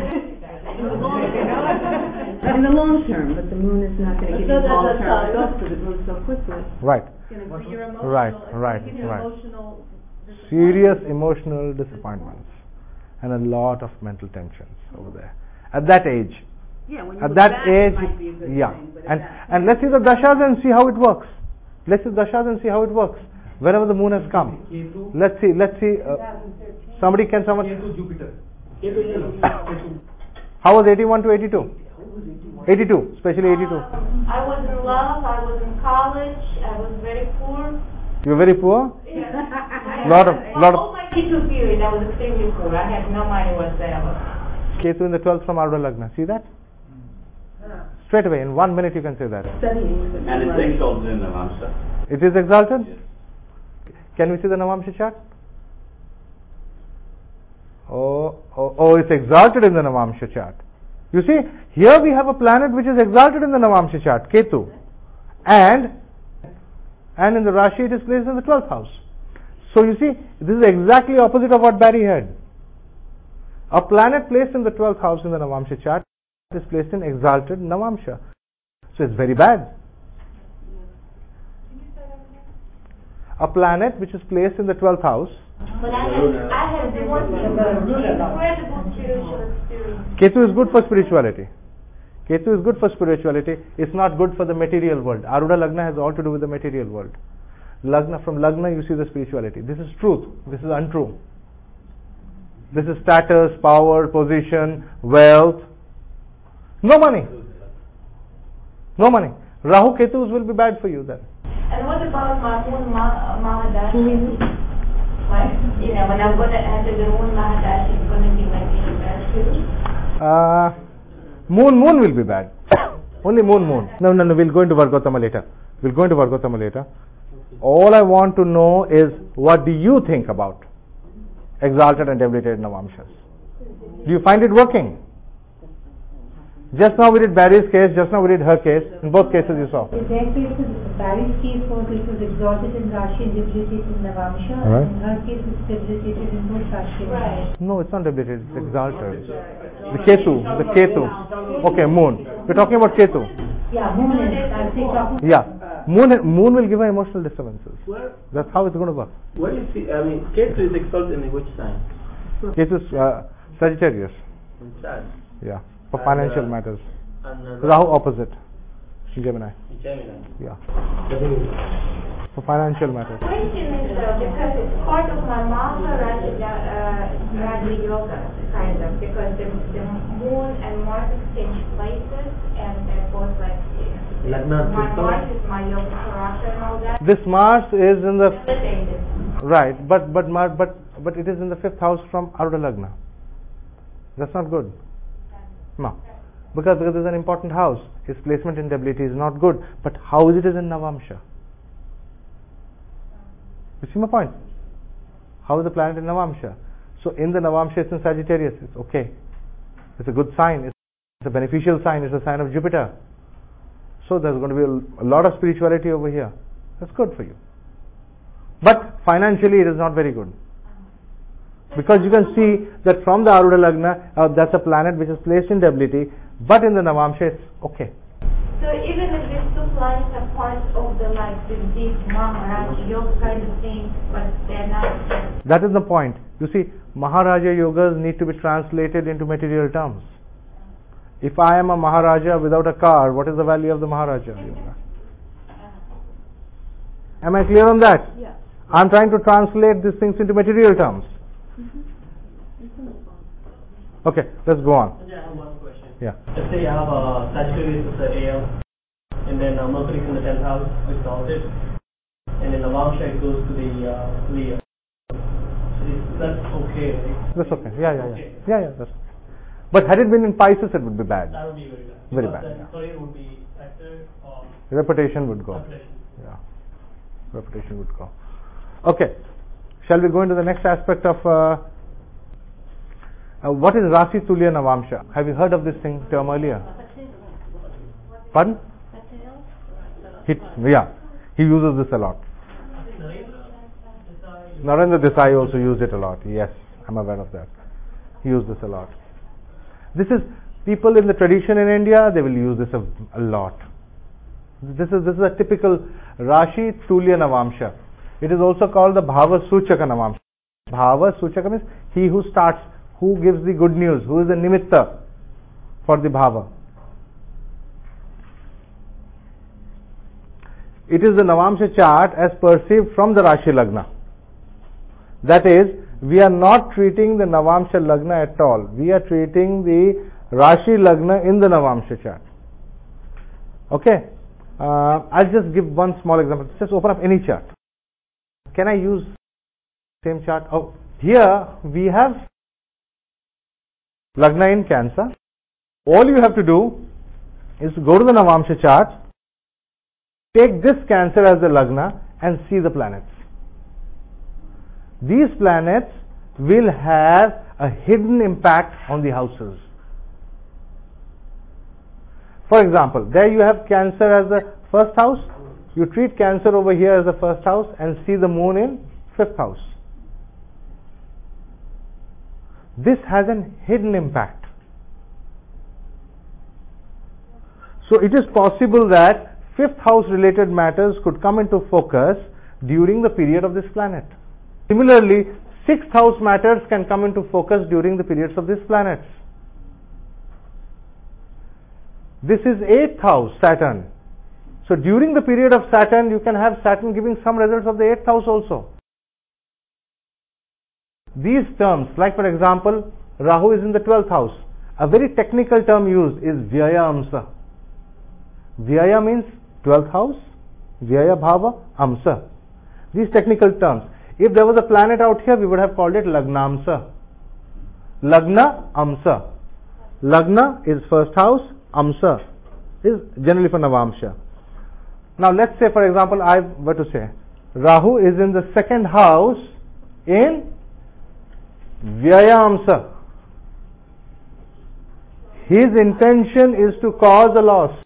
In the long term, but the moon is not going to give you long term results because it moves so quickly. Right. It's going to be your emotional, Right, it's right, going to give you right. emotional Serious emotional disappointments and a lot of mental tensions over there. At that age. Yeah, when you At look that back, age, it might be a good yeah. thing, but at And that and let's see the dashas and see how it works. Let's see the dashas and see how it works. Whenever the moon has come. Ketu. Let's see, let's see. Uh, somebody can someone. Ketu Jupiter. Ketu Ketu. How was eighty-one to eighty-two? eighty-two, especially eighty-two. Um, I was in love, I was in college, I was very poor. You were very poor? Yeah. Lot of, lot All of. my Ketu period, I was extremely poor. I had no money whatsoever. Ketu in the twelfth from Arudha Lagna. See that? Straight away, in one minute you can say that. studying. but And not it's right. exalted in Navamsha. It is exalted? Yes. Can we see the Navamsha chart? Oh, oh, oh, it's exalted in the Navamsha chart. You see, here we have a planet which is exalted in the Navamsha chart, Ketu, and and in the Rashi it is placed in the twelfth house. So you see, this is exactly opposite of what Barry had. A planet placed in the twelfth house in the Navamsha chart is placed in exalted Navamsha. So it's very bad. A planet which is placed in the twelfth house. But I have, I have the most incredible spiritual experience. Ketu is good for spirituality. Ketu is good for spirituality. It's not good for the material world. Arudha Lagna has all to do with the material world. Lagna, from Lagna you see the spirituality. This is truth. This is untrue. This is status, power, position, wealth. No money. No money. Rahu Ketus will be bad for you then. And what about my moon ma- Mahadashi? My, you know, when I'm going to enter the moon Mahadashi, it's going to be like this too? Uh, moon, moon will be bad. Only moon, moon. No, no, no, we'll go into Vargotama later. We'll go into Vargotama later. All I want to know is, what do you think about exalted and debilitated Navamshas? Do you find it working? Just now we did Barry's case, just now we did her case. In both cases you saw. In their case, Barry's case was it was exalted in Rashi and debilitated in Navamsha. Right. In her case, it's debilitated in both Rashi and Navamsha. No, it's not debilitated, it's exalted. The Ketu, the Ketu. Okay, moon. We're talking about Ketu. Yeah, moon is, I think, talking Yeah. Moon, moon will give her emotional disturbances. Where, That's how it's going to work. where you see, I mean, Ketu is exalted in which sign? Ketu is uh, Sagittarius. In chart. Yeah. For And, financial uh, matters. And uh, Rahu opposite. Gemini. Gemini. Yeah. For financial matters. Question is though, because it's part of my Maharaja uh, Raja Yoga, kind of, because the, the moon and Mars exchange places, and they're both like, uh, Lagna my Tripura. Mars is my yoga character and all that. This Mars is in the Debilitated. right, but but Mar, but but it is in the fifth house from Arudha Lagna. That's not good. No, because because it's an important house. His placement in debility is not good. But how is it is in Navamsha? You see my point? How is the planet in Navamsha? So in the Navamsha it's in Sagittarius. It's okay. It's a good sign. It's a beneficial sign. It's a sign of Jupiter. So there's going to be a, a lot of spirituality over here. That's good for you. But financially it is not very good. Because you can see that from the Arudha Lagna, uh, that's a planet which is placed in debility, but in the Navamsha it's okay. So even if these two planets are part of the like this big Maharaja Yoga kind of thing, but they're not. That is the point. You see, Maharaja Yogas need to be translated into material terms. If I am a Maharaja without a car, what is the value of the Maharaja Yoga? Am I clear on that? Yeah. I'm trying to translate these things into material terms. Okay, let's go on. I have one question. Yeah. Let's say you have a Sagittarius as a A M, and then uh, Mercury is in the tenth house, exalted, and in Navamsha it goes to the uh, Leo. So is, that's okay, right? That's okay. Yeah, yeah, yeah. Okay. Yeah, yeah, that's okay. But had it been in Pisces, it would be bad. That would be very bad. Very Because bad, then yeah. career would be affected or Reputation would go. reputation. Yeah. Reputation would go. Okay. Shall we go into the next aspect of uh, uh, what is Rasi Tulya Navamsha? Have you heard of this thing term earlier? Pardon? He, yeah, he uses this a lot. Narendra Desai also used it a lot. Yes, I'm aware of that. He used this a lot. This is people in the tradition in India, they will use this a, a lot. This is this is a typical Rashi Tulya Navamsha. It is also called the Bhava Suchaka Navamsha. Bhava Suchaka means he who starts, who gives the good news, who is the nimitta for the Bhava. It is the Navamsha chart as perceived from the Rashi Lagna. That is, we are not treating the Navamsha Lagna at all. We are treating the Rashi Lagna in the Navamsha chart. Okay? Uh, I'll just give one small example. Just open up any chart. Can I use same chart? Oh, here we have Lagna in Cancer. All you have to do is to go to the Navamsha chart, take this Cancer as the Lagna and see the planets. These planets will have a hidden impact on the houses. For example, there you have Cancer as the first house. You treat Cancer over here as the first house and see the moon in fifth house. This has a hidden impact. So it is possible that fifth house related matters could come into focus during the period of this planet. Similarly, sixth house matters can come into focus during the periods of these planets. This is eighth house, Saturn. So during the period of Saturn, you can have Saturn giving some results of the eighth house also. These terms, like for example, Rahu is in the twelfth house. A very technical term used is Vyaya Amsa. Vyaya means twelfth house, Vyaya Bhava, Amsa. These technical terms. If there was a planet out here, we would have called it Lagnamsa. Lagna, Amsa. Lagna is first house, Amsa is generally for Navamsha. Now let's say, for example, I were to say, Rahu is in the second house in Vyaya Amsa. His intention is to cause a loss.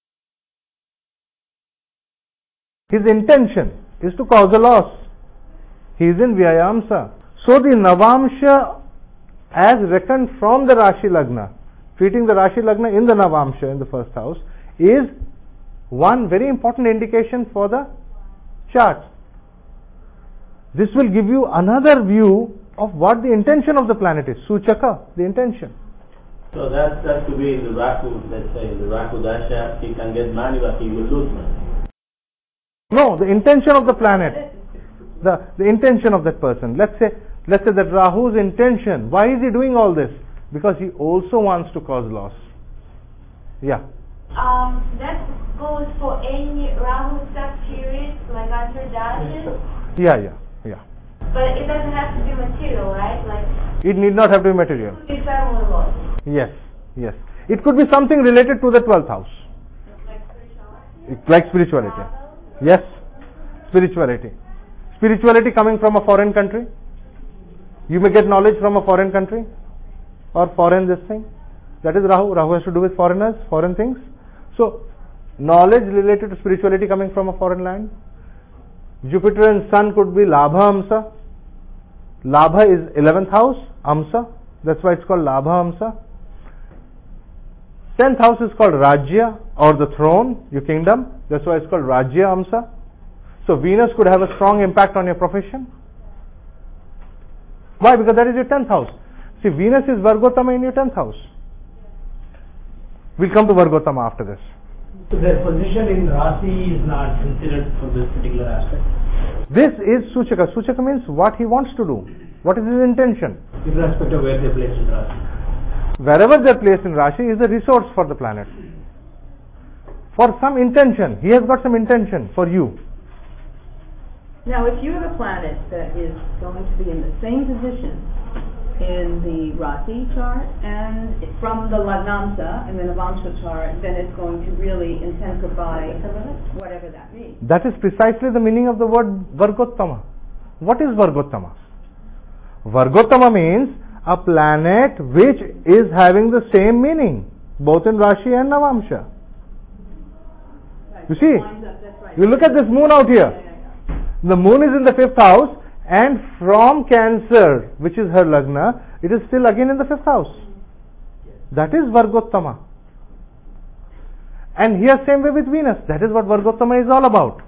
His intention is to cause a loss. He is in Vyaya Amsa. So the Navamsha, as reckoned from the Rashi Lagna, treating the Rashi Lagna in the Navamsha, in the first house, is one very important indication for the chart. This will give you another view of what the intention of the planet is. Suchaka, the intention. So that, that could be in the Rahu, let's say, in the Rahu Dasha, he can get money, but he will lose money. No, the intention of the planet. The, the intention of that person. Let's say, let's say that Rahu's intention, why is he doing all this? Because he also wants to cause loss. Yeah. Um, that goes for any Rahu sub period, like Antardasha? Yeah, yeah, yeah. But it doesn't have to be material, right? Like it need not have to be material. It could be family loss. Yes, yes. It could be something related to the twelfth house. Like spirituality? Like spirituality. Yes, spirituality. Spirituality coming from a foreign country. You may get knowledge from a foreign country or foreign this thing. That is Rahu. Rahu has to do with foreigners, foreign things. So, knowledge related to spirituality coming from a foreign land. Jupiter and Sun could be Labha Amsa. Labha is eleventh house, Amsa. That's why it's called Labha Amsa. tenth house is called Rajya, or the throne, your kingdom. That's why it's called Rajya Amsa. So Venus could have a strong impact on your profession. Why? Because that is your tenth house. See, Venus is Vargotama in your tenth house. We'll come to Vargotama after this. So their position in Rasi is not considered for this particular aspect? This is Suchaka. Suchaka means what he wants to do. What is his intention? Irrespective of where they are placed in Rasi. Wherever they are placed in Rashi is a resource for the planet. For some intention. He has got some intention for you. Now, if you have a planet that is going to be in the same position in the Rasi chart and from the Lagnamsa in the Navamsha chart, then it's going to really intensify whatever that means. That is precisely the meaning of the word Vargottama. What is Vargottama? Vargottama means a planet which is having the same meaning, both in Rashi and Navamsha. You see, you look at this moon out here. The moon is in the fifth house, and from Cancer, which is her Lagna, it is still again in the fifth house. That is Vargottama. And here same way with Venus. That is what Vargottama is all about.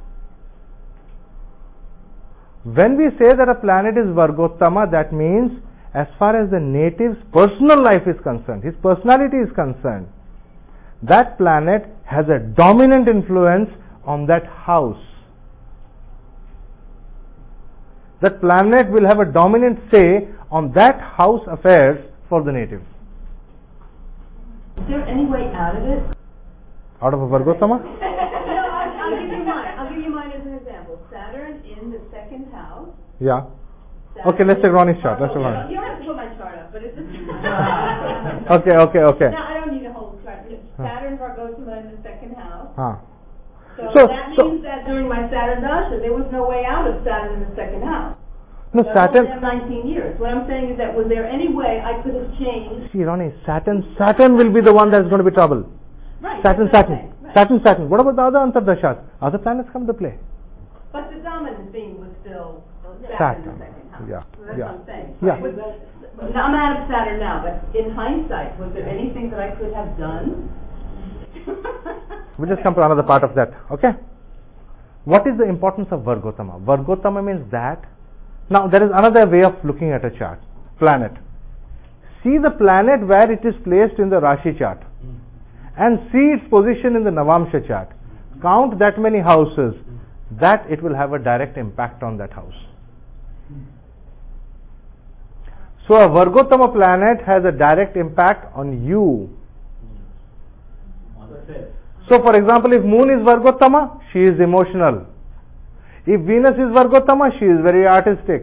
When we say that a planet is Vargottama, that means as far as the native's personal life is concerned, his personality is concerned, that planet has a dominant influence on that house. That planet will have a dominant say on that house affairs for the native. Is there any way out of it? Out of a Vargottama? No, I'll, I'll give you mine. I'll give you mine as an example. Saturn in the second house. Yeah. Saturn Okay, let's take Ronnie's chart. Let's take You Ronnie. don't have to put my chart up, but it's just... Okay, okay, okay. No, I don't need a whole chart. Saturn Vargottama in the second house. Huh. So, So- that so- means that during my Saturn Dasha, there was no way out of Saturn in the second house. No, So I was Saturn. there nineteen years. What I'm saying is that was there any way I could have changed? See, Ronnie, Saturn, Saturn will be the one that's going to be trouble. Right. Saturn, that's what Saturn. I'm saying, right. Saturn, Saturn. What about the other Antardashas? Other planets come to play. But the dominant theme was still Saturn. Saturn in the second house. Yeah. So that's Yeah. what I'm saying. Yeah. Was, now, I'm out of Saturn now, but in hindsight, was there anything that I could have done? We'll just come to another part of that. Okay? What is the importance of Vargotama? Vargotama means that. Now, there is another way of looking at a chart. Planet. See the planet where it is placed in the Rashi chart. And see its position in the Navamsha chart. Count that many houses. That it will have a direct impact on that house. So a Vargotama planet has a direct impact on you. So for example, if Moon is Vargotama, she is emotional. If Venus is Vargotama, she is very artistic.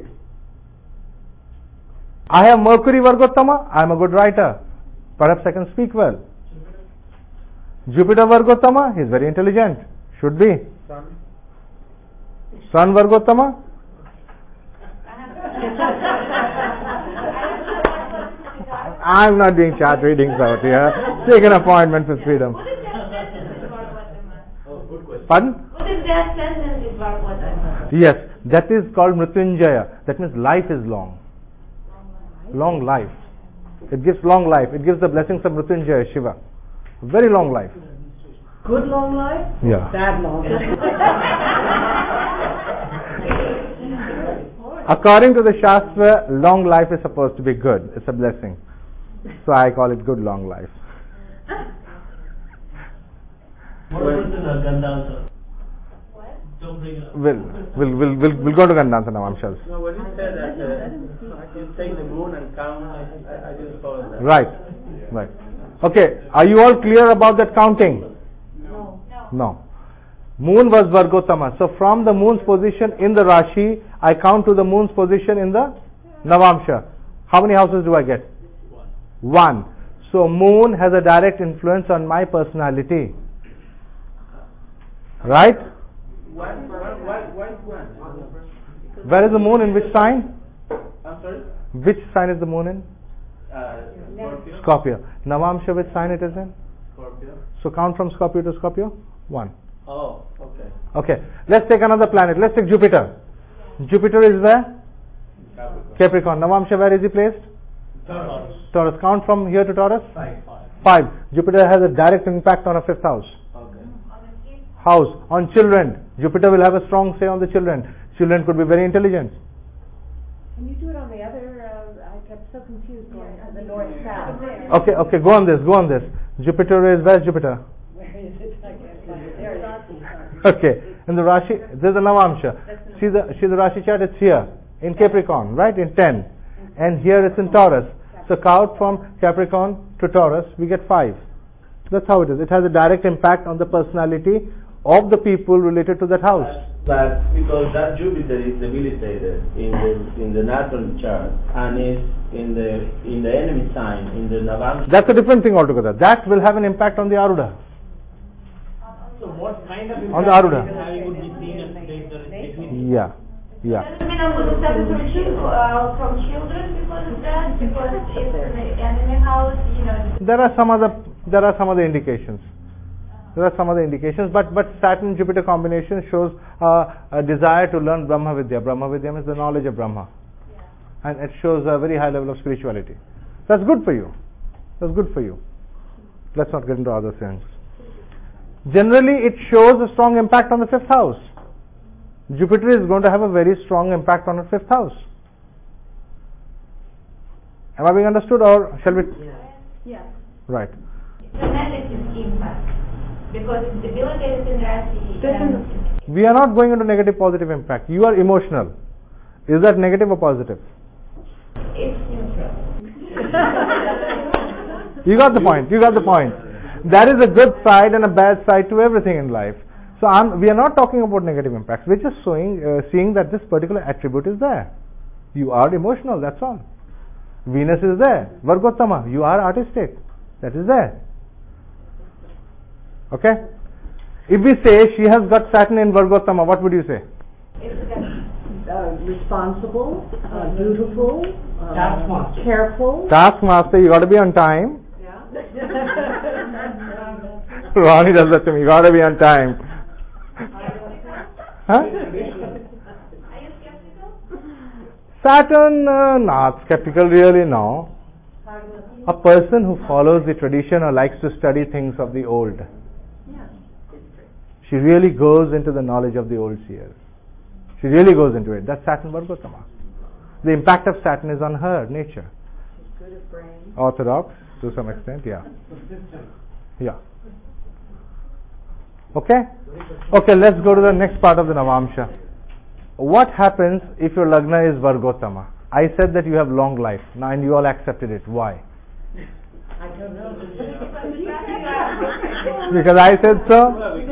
I have Mercury Vargotama, I am a good writer. Perhaps I can speak well. Jupiter Vargotama, he is very intelligent. Should be. Sun? Sun Vargotama? I am not doing chart readings out here. Take an appointment with freedom. What is the ascendant with Vargotama? Oh, good question. Pardon? What is the ascendant with Vargotama? Yes, that is called Mrityunjaya. That means life is long. Long life. It gives long life. It gives the blessings of Mrityunjaya, Shiva. Very long life. Good long life? Yeah. Bad long life. According to the Shastra, long life is supposed to be good. It's a blessing. So I call it good long life. What was in the Gandhara? What? Don't bring it up. We'll, we'll, we'll, we'll, we'll go to Gandhanta Navamshas. No, when you said that uh, you take the moon and count, I, I just followed that. Right. Right. Okay. Are you all clear about that counting? No. No. No. Moon was Vargotama. So from the moon's position in the Rashi, I count to the moon's position in the Navamsha. How many houses do I get? One. One. So moon has a direct influence on my personality. Right? One, one, one, one, one. Where is the moon in which sign? I'm sorry? Which sign is the moon in? Uh, Scorpio. Scorpio. Navamsha, which sign it is in? Scorpio. So count from Scorpio to Scorpio. One. Oh, okay. Okay. Let's take another planet. Let's take Jupiter. Jupiter is where? Capricorn. Capricorn. Navamsha, where is he placed? Taurus. Taurus. Count from here to Taurus. Five. Five. Five. Jupiter has a direct impact on a fifth house. Okay. House. On children. Jupiter will have a strong say on the children. Children could be very intelligent. Can you do it on the other, uh, I got so confused going to the north south. Okay, okay, go on this, go on this. Jupiter is, where's Jupiter? Where is it? I can't find it. There it is. Okay, in the Rashi, there's the Navamsha. See the, see the Rashi chart, it's here, in Capricorn, right, in ten. And here it's in Taurus. So count from Capricorn to Taurus, we get five. That's how it is. It has a direct impact on the personality of the people related to that house. But because that Jupiter is debilitated in the in the natal chart and is in the in the enemy sign in the Navamsha. That's a different thing altogether. That will have an impact on the Aruda. So what kind of On the impact Aruda. it is having would be seen as based on its technique? Yeah, yeah. Does it mean I'm going to start from, chil- uh, from children because of that? Because it's in the enemy house, you know. There are some other there are some other indications. There are some other indications, but but Saturn Jupiter combination shows uh, a desire to learn Brahma Vidya. Brahma Vidya means the knowledge of Brahma, Yeah. and it shows a very high level of spirituality. That's good for you. That's good for you. Let's not get into other things. Generally, it shows a strong impact on the fifth house. Jupiter is going to have a very strong impact on the fifth house. Am I being understood, or shall we? Yeah. Right. It's a negative impact because it's debilitated in Rashi. and We are not going into negative positive impact. You are emotional. Is that negative or positive? It's neutral. You got the point. You got the point. There is a good side and a bad side to everything in life. So I'm, we are not talking about negative impacts. We're just showing, uh, seeing that this particular attribute is there. You are emotional. That's all. Venus is there. Vargotama. You are artistic. That is there. Okay. If we say she has got Saturn in Vargotama, what would you say? It's got Uh, responsible, uh, dutiful, uh, Taskmaster. careful. Taskmaster, you got to be on time. Yeah. Ronnie does that to me. You gotta be on time. Huh? Are you skeptical? Saturn, uh, not skeptical really, no. A person who follows the tradition or likes to study things of the old. She really goes into the knowledge of the old seers. She really goes into it. That's Saturn Vargotama. The impact of Saturn is on her nature. Good at brain. Orthodox, to some extent, yeah. Yeah. Okay? Okay, let's go to the next part of the Navamsha. What happens if your Lagna is Vargotama? I said that you have long life. Now, and you all accepted it. Why? I don't know. Because I said so?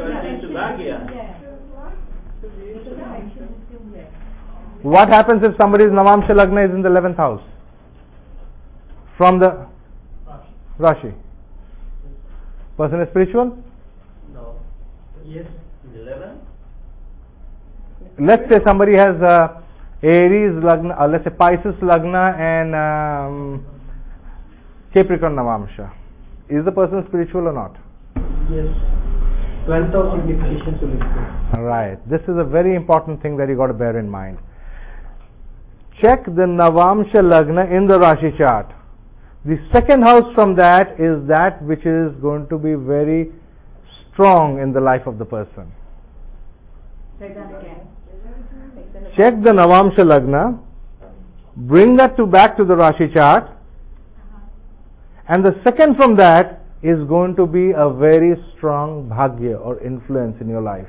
What happens if somebody's Navamsha Lagna is in the eleventh house? From the Rashi. Person is spiritual? No. Yes. eleven? Let's say somebody has uh, Aries Lagna, uh, let's say Pisces Lagna and um, Capricorn Navamsha. Is the person spiritual or not? Yes. twelve thousand implications will be. Right. This is a very important thing that you got to bear in mind. Check the Navamsha Lagna in the Rashi chart. The second house from that is that which is going to be very strong in the life of the person. Say that again. Check the Navamsha Lagna, bring that to back to the Rashi chart, and the second from that is going to be a very strong bhagya or influence in your life.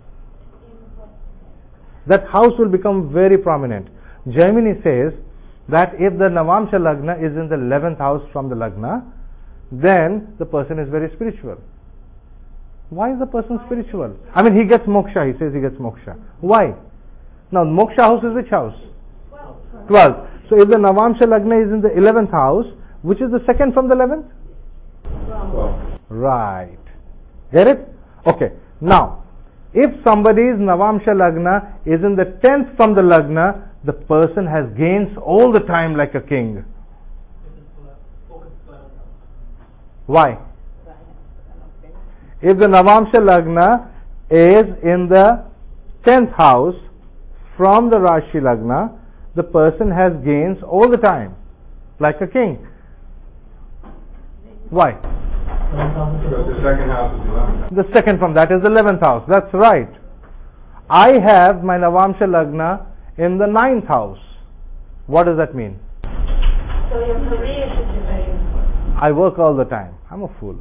That house will become very prominent. Jaimini says that if the Navamsha Lagna is in the eleventh house from the Lagna, then the person is very spiritual. Why is the person spiritual? I mean, he gets moksha, he says he gets moksha. Why? Now, moksha house is which house? twelve. So if the Navamsha Lagna is in the eleventh house, which is the second from the eleventh? Well, Right. Get it? Okay. Now, if somebody's Navamsha Lagna is in the tenth from the Lagna, the person has gains all the time like a king. Why? If the Navamsha Lagna is in the tenth house from the Rashi Lagna, the person has gains all the time like a king. Why? because the second house is eleven. The second from that is the eleventh house. That's right. I have my Navamsha Lagna in the ninth house. What does that mean? So your career should be very important. I work all the time. I'm a fool.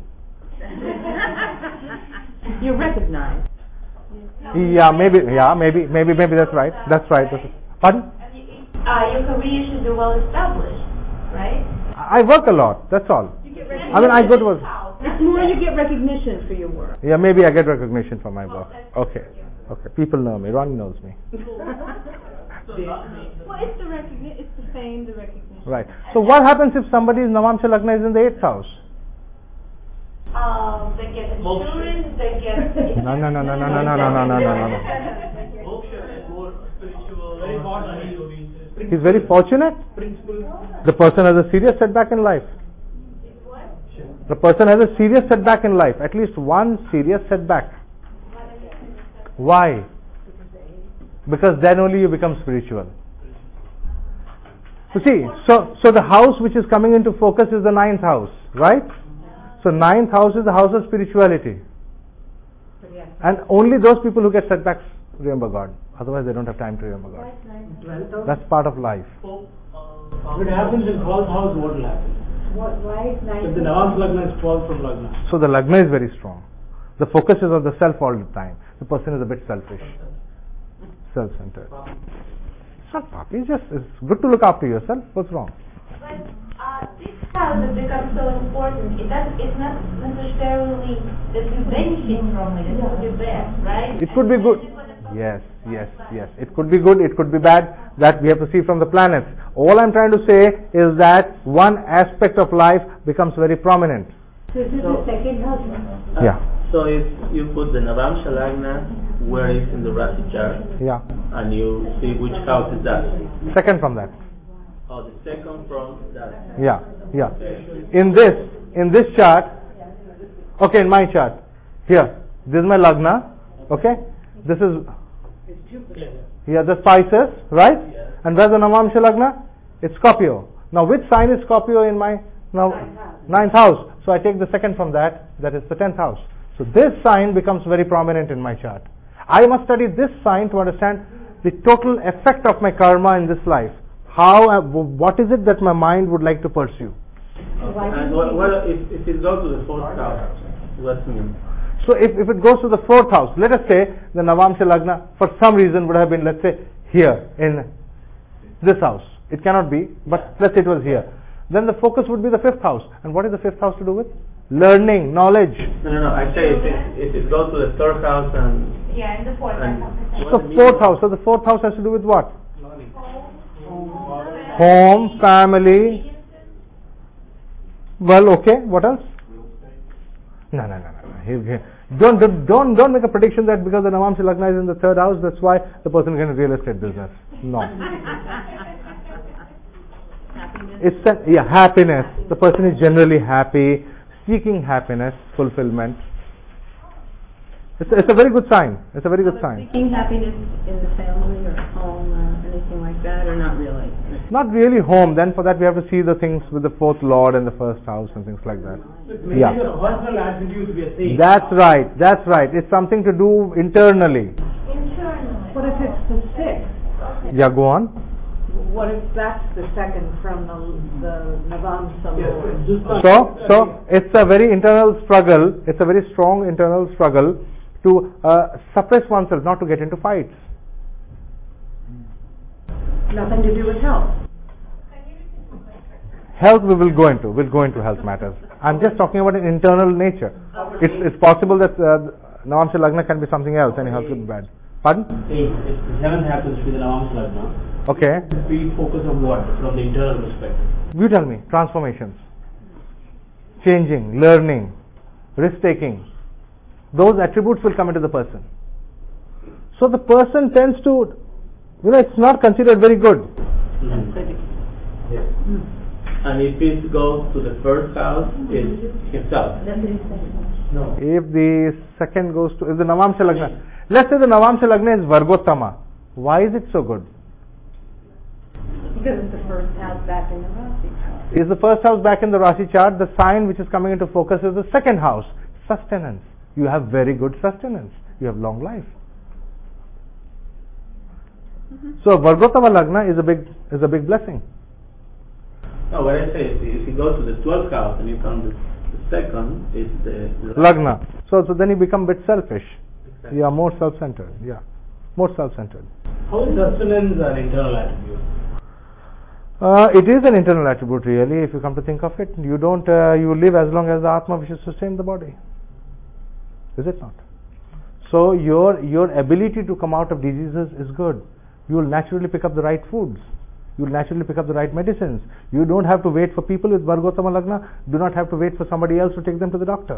You recognize. Yeah, maybe. Yeah, maybe. Maybe. Maybe that's right. That's right. That's, pardon? Uh, your career should be well established, right? I work a lot. That's all. I mean, I go to work. It's more you get recognition for your work. Yeah, maybe I get recognition for my work. Okay. Okay. People know me. Ronnie knows me. Well, it's the recognition, it's the fame, the recognition. Right. So what happens if somebody's Navamsha Lagna is in the eighth house? Um, they get insurance, they get... No, no, no, no, no, no, no, no, no, no, no, no. He's very fortunate. The person has a serious setback in life. The person has a serious setback in life. At least one serious setback. Why? Because then only you become spiritual. You see, so so the house which is coming into focus is the ninth house, right? So ninth house is the house of spirituality. And only those people who get setbacks remember God. Otherwise they don't have time to remember God. That's part of life. If it happens in twelfth house, what will happen? What, why is If the Navamsha Lagna is twelve from Lagna. So the Lagna is very strong. The focus is on the self all the time. The person is a bit selfish. Self-centered. It's not papi, it's just it's good to look after yourself. What's wrong? But uh, this house has become so important. It does, it's not necessarily that you benefit from it. It could be bad, right? It could be good. Yes, yes, yes. It could be good, it could be bad. That we have to see from the planets. All I'm trying to say is that one aspect of life becomes very prominent. This is the second house. Yeah. So if you put the Navamsha Lagna where it's in the Rashi chart, Yeah. and you see which house is that? Second from that. Oh, the second from that. Yeah, yeah. In this, in this chart, okay, in my chart, Here, this is my Lagna, okay? This is, here the Pisces, right? And where's the Navamsha Lagna? It's Scorpio. Now which sign is Scorpio in my now ninth house? So I take the second from that, that is the tenth house. So this sign becomes very prominent in my chart. I must study this sign to understand the total effect of my karma in this life. How, uh, what is it that my mind would like to pursue? Okay. And what, what if, if it goes to the fourth house? What means? So if, if it goes to the fourth house, let us say the Navamsha Lagna for some reason would have been, let's say, here in this house. It cannot be, but let's say it was here. Then the focus would be the fifth house. And what is the fifth house to do with? Learning, knowledge. No, no, no. I say if it, if it goes to the third house and... Yeah, in the fourth house. So fourth house. So the fourth house has to do with what? Home, family. Well, okay. What else? No, no, no, no. Here, here. Don't, don't, don't make a prediction that because the Navamsha Lagna is in the third house, that's why the person is in real estate business. No. It's a, yeah, happiness. The person is generally happy, seeking happiness, fulfillment. It's a, it's a very good sign. It's a very good sign. Seeking happiness in the family or home or anything like that, or not really? Not really home. Then for that we have to see the things with the fourth lord and the first house and things like that. Yeah. Personal attributes we are saying. That's right. That's right. It's something to do internally. Internally. What if it's the sixth? Yeah, go on. What if that's the second from the, the Navamsha Lord? So, so it's a very internal struggle. It's a very strong internal struggle to uh, suppress oneself, not to get into fights. Nothing to do with health. Health we will go into. We'll go into health matters. I'm just talking about an internal nature. It's, it's possible that uh, Navamsha Lagna can be something else and health will be bad. Pardon? Eight. If the seventh happens to be the Navamsha Lagna, okay. We focus on what from the internal perspective? You tell me. Transformations. Changing, learning, risk-taking. Those attributes will come into the person. So the person tends to, you know, it's not considered very good. Mm-hmm. Yes. And if it goes to the first house, it's himself. No. If the second goes to, if the Navamsha Lagna, let's say the Navamsha Lagna is Vargottama. Why is it so good? Because it's the first house back in the Rashi chart. Is the first house back in the Rashi chart? The sign which is coming into focus is the second house, sustenance. You have very good sustenance. You have long life. Mm-hmm. So Vargottama Lagna is a big is a big blessing. No, what I say is if you go to the twelfth house and you come to the second, it's the, the Lagna. So so then you become a bit selfish. Exactly. You are more self-centered. Yeah, more self-centered. How is sustenance an internal attribute? Uh, it is an internal attribute, really. If you come to think of it, you don't. Uh, you live as long as the Atma wishes to sustain the body. Is it not? So your your ability to come out of diseases is good. You will naturally pick up the right foods. You will naturally pick up the right medicines. You don't have to wait for people with Vargottama Lagna. Do not have to wait for somebody else to take them to the doctor.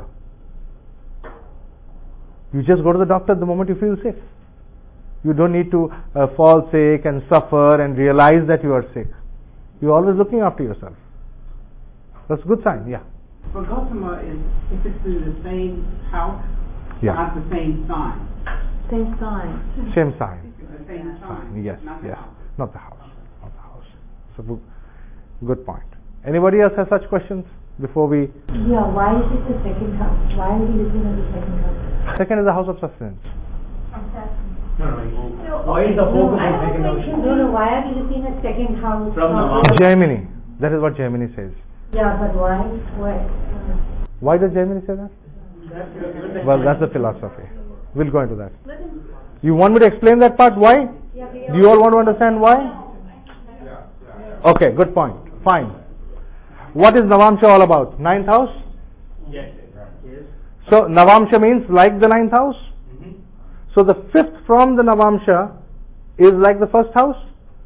You just go to the doctor the moment you feel sick. You don't need to uh, fall sick and suffer and realize that you are sick. You're always looking after yourself. That's a good sign, yeah. Vargottama is, if it's in the same house, yeah. not the same sign. Same sign. Same sign. The same sign. Yes, not the yes. house. Not the house. Not the house. So, good point. Anybody else has such questions before we... Yeah, why is it the second house? Why are we looking at the second house? Second is the house of sustenance. No, no, why is the focus on second house? No, no, why are we looking at second house? From the Gemini. That is what Gemini says. Yeah, but why? Why? Why does Gemini say that? Well, that's the philosophy. We'll go into that. You want me to explain that part? Why? Do you all want to understand why? Okay, good point. Fine. What is Navamsha all about? Ninth house? Yes. So Navamsha means like the ninth house? Mm-hmm. So the fifth from the Navamsha is like the first house?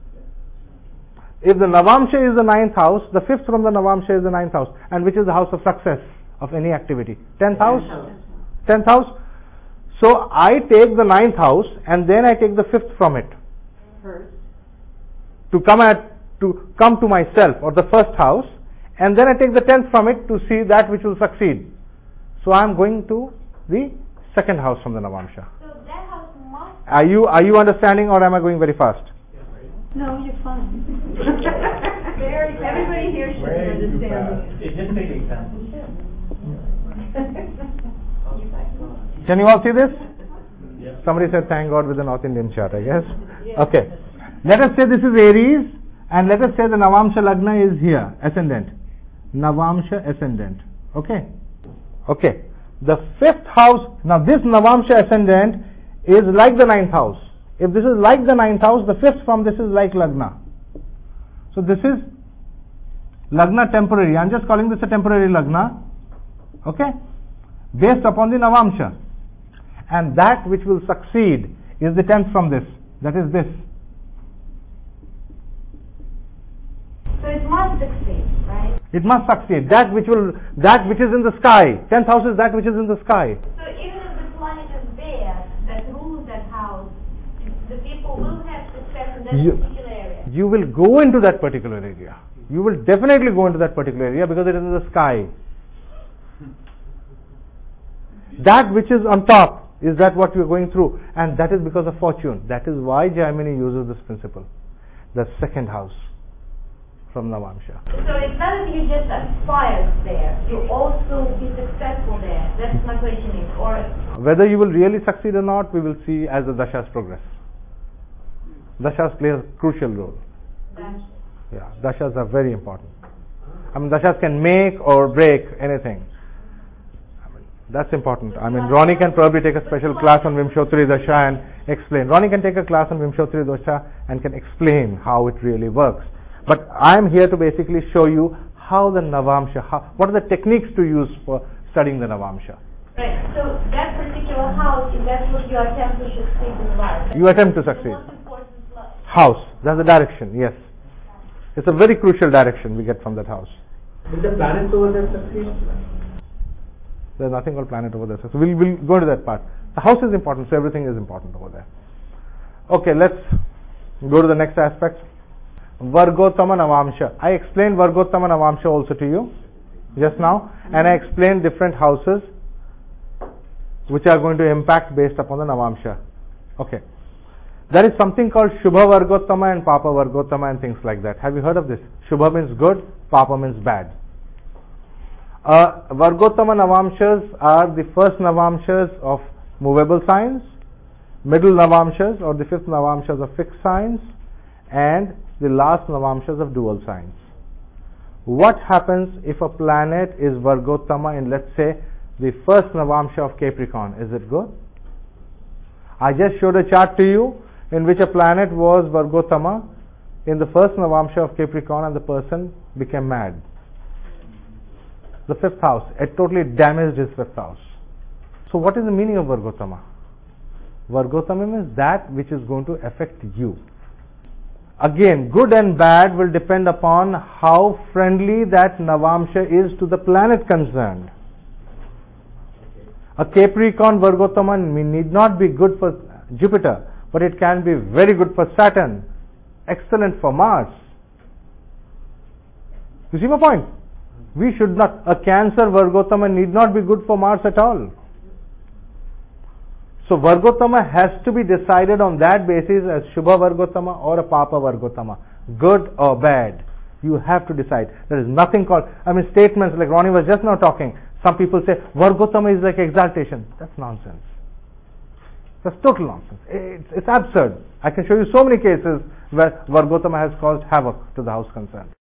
If the Navamsha is the ninth house, the fifth from the Navamsha is the ninth house. And which is the house of success of any activity? Tenth house? Tenth house? So I take the ninth house and then I take the fifth from it. First. To come at to come to myself, or the first house, and then I take the tenth from it to see that which will succeed. So I am going to the second house from the Navamsha. So that house must... Are you, are you understanding, or am I going very fast? No, you're fine. Everybody here should be understanding. It's just take examples. Can you all see this? Somebody said thank God with the North Indian chart, I guess. Okay. Let us say this is Aries, and let us say the Navamsha Lagna is here, ascendant. Navamsha ascendant. Okay. Okay. The fifth house, now this Navamsha ascendant is like the ninth house. If this is like the ninth house, the fifth from this is like Lagna. So this is Lagna temporary. I am just calling this a temporary Lagna. Okay. Based upon the Navamsha. And that which will succeed is the tenth from this. That is this. So it must succeed, right? It must succeed. That which will, that which is in the sky. Tenth house is that which is in the sky. So even if the planet is bad, that rules that house, the people will have success in that You, particular area. you will go into that particular area. You will definitely go into that particular area because it is in the sky. That which is on top is that what we are going through, and that is because of fortune. That is why Jaimini uses this principle. The second house from Navamsha. So it's not that you just aspire there, you also be successful there. That's my question is, or... Whether you will really succeed or not, we will see as the dashas progress. Dashas play a crucial role. Dasha. Yeah, dashas are very important. I mean, dashas can make or break anything. That's important. I mean, Ronnie can probably take a special class on Vimshotri Dasha and explain. Ronnie can take a class on Vimshotri Dasha and can explain how it really works. But I'm here to basically show you how the Navamsha, how, what are the techniques to use for studying the Navamsha. Right, so that particular house, if that's what you attempt to succeed in life. You attempt to succeed. The most important life. House, that's the direction, yes. It's a very crucial direction we get from that house. Will the planets over there succeed? There's nothing called planet over there. So we'll, we'll go to that part. The house is important, so everything is important over there. Okay, let's go to the next aspect. Vargottama Navamsha. I explained Vargottama Navamsha also to you just now, and I explained different houses which are going to impact based upon the Navamsha. Okay. There is something called Shubha Vargottama and Papa Vargottama and things like that. Have you heard of this? Shubha means good, Papa means bad. Uh, Vargottama Navamshas are the first Navamshas of movable signs, middle Navamshas or the fifth Navamshas of fixed signs, and the last Navamshas of dual signs. What happens if a planet is Vargottama in, let's say, the first Navamsha of Capricorn? Is it good? I just showed a chart to you in which a planet was Vargottama in the first Navamsha of Capricorn and the person became mad. The fifth house, it totally damaged his fifth house. So what is the meaning of Vargottama? Vargottama means that which is going to affect you. Again, good and bad will depend upon how friendly that Navamsha is to the planet concerned. A Capricorn Vargottama need not be good for Jupiter, but it can be very good for Saturn, excellent for Mars. You see my point? We should not, a Cancer Vargottama need not be good for Mars at all. So Vargottama has to be decided on that basis as Shubha Vargottama or a Papa Vargottama, good or bad. You have to decide. There is nothing called, I mean statements like Ronnie was just now talking. Some people say Vargottama is like exaltation. That's nonsense. That's total nonsense. It's, it's absurd. I can show you so many cases where Vargottama has caused havoc to the house concerned.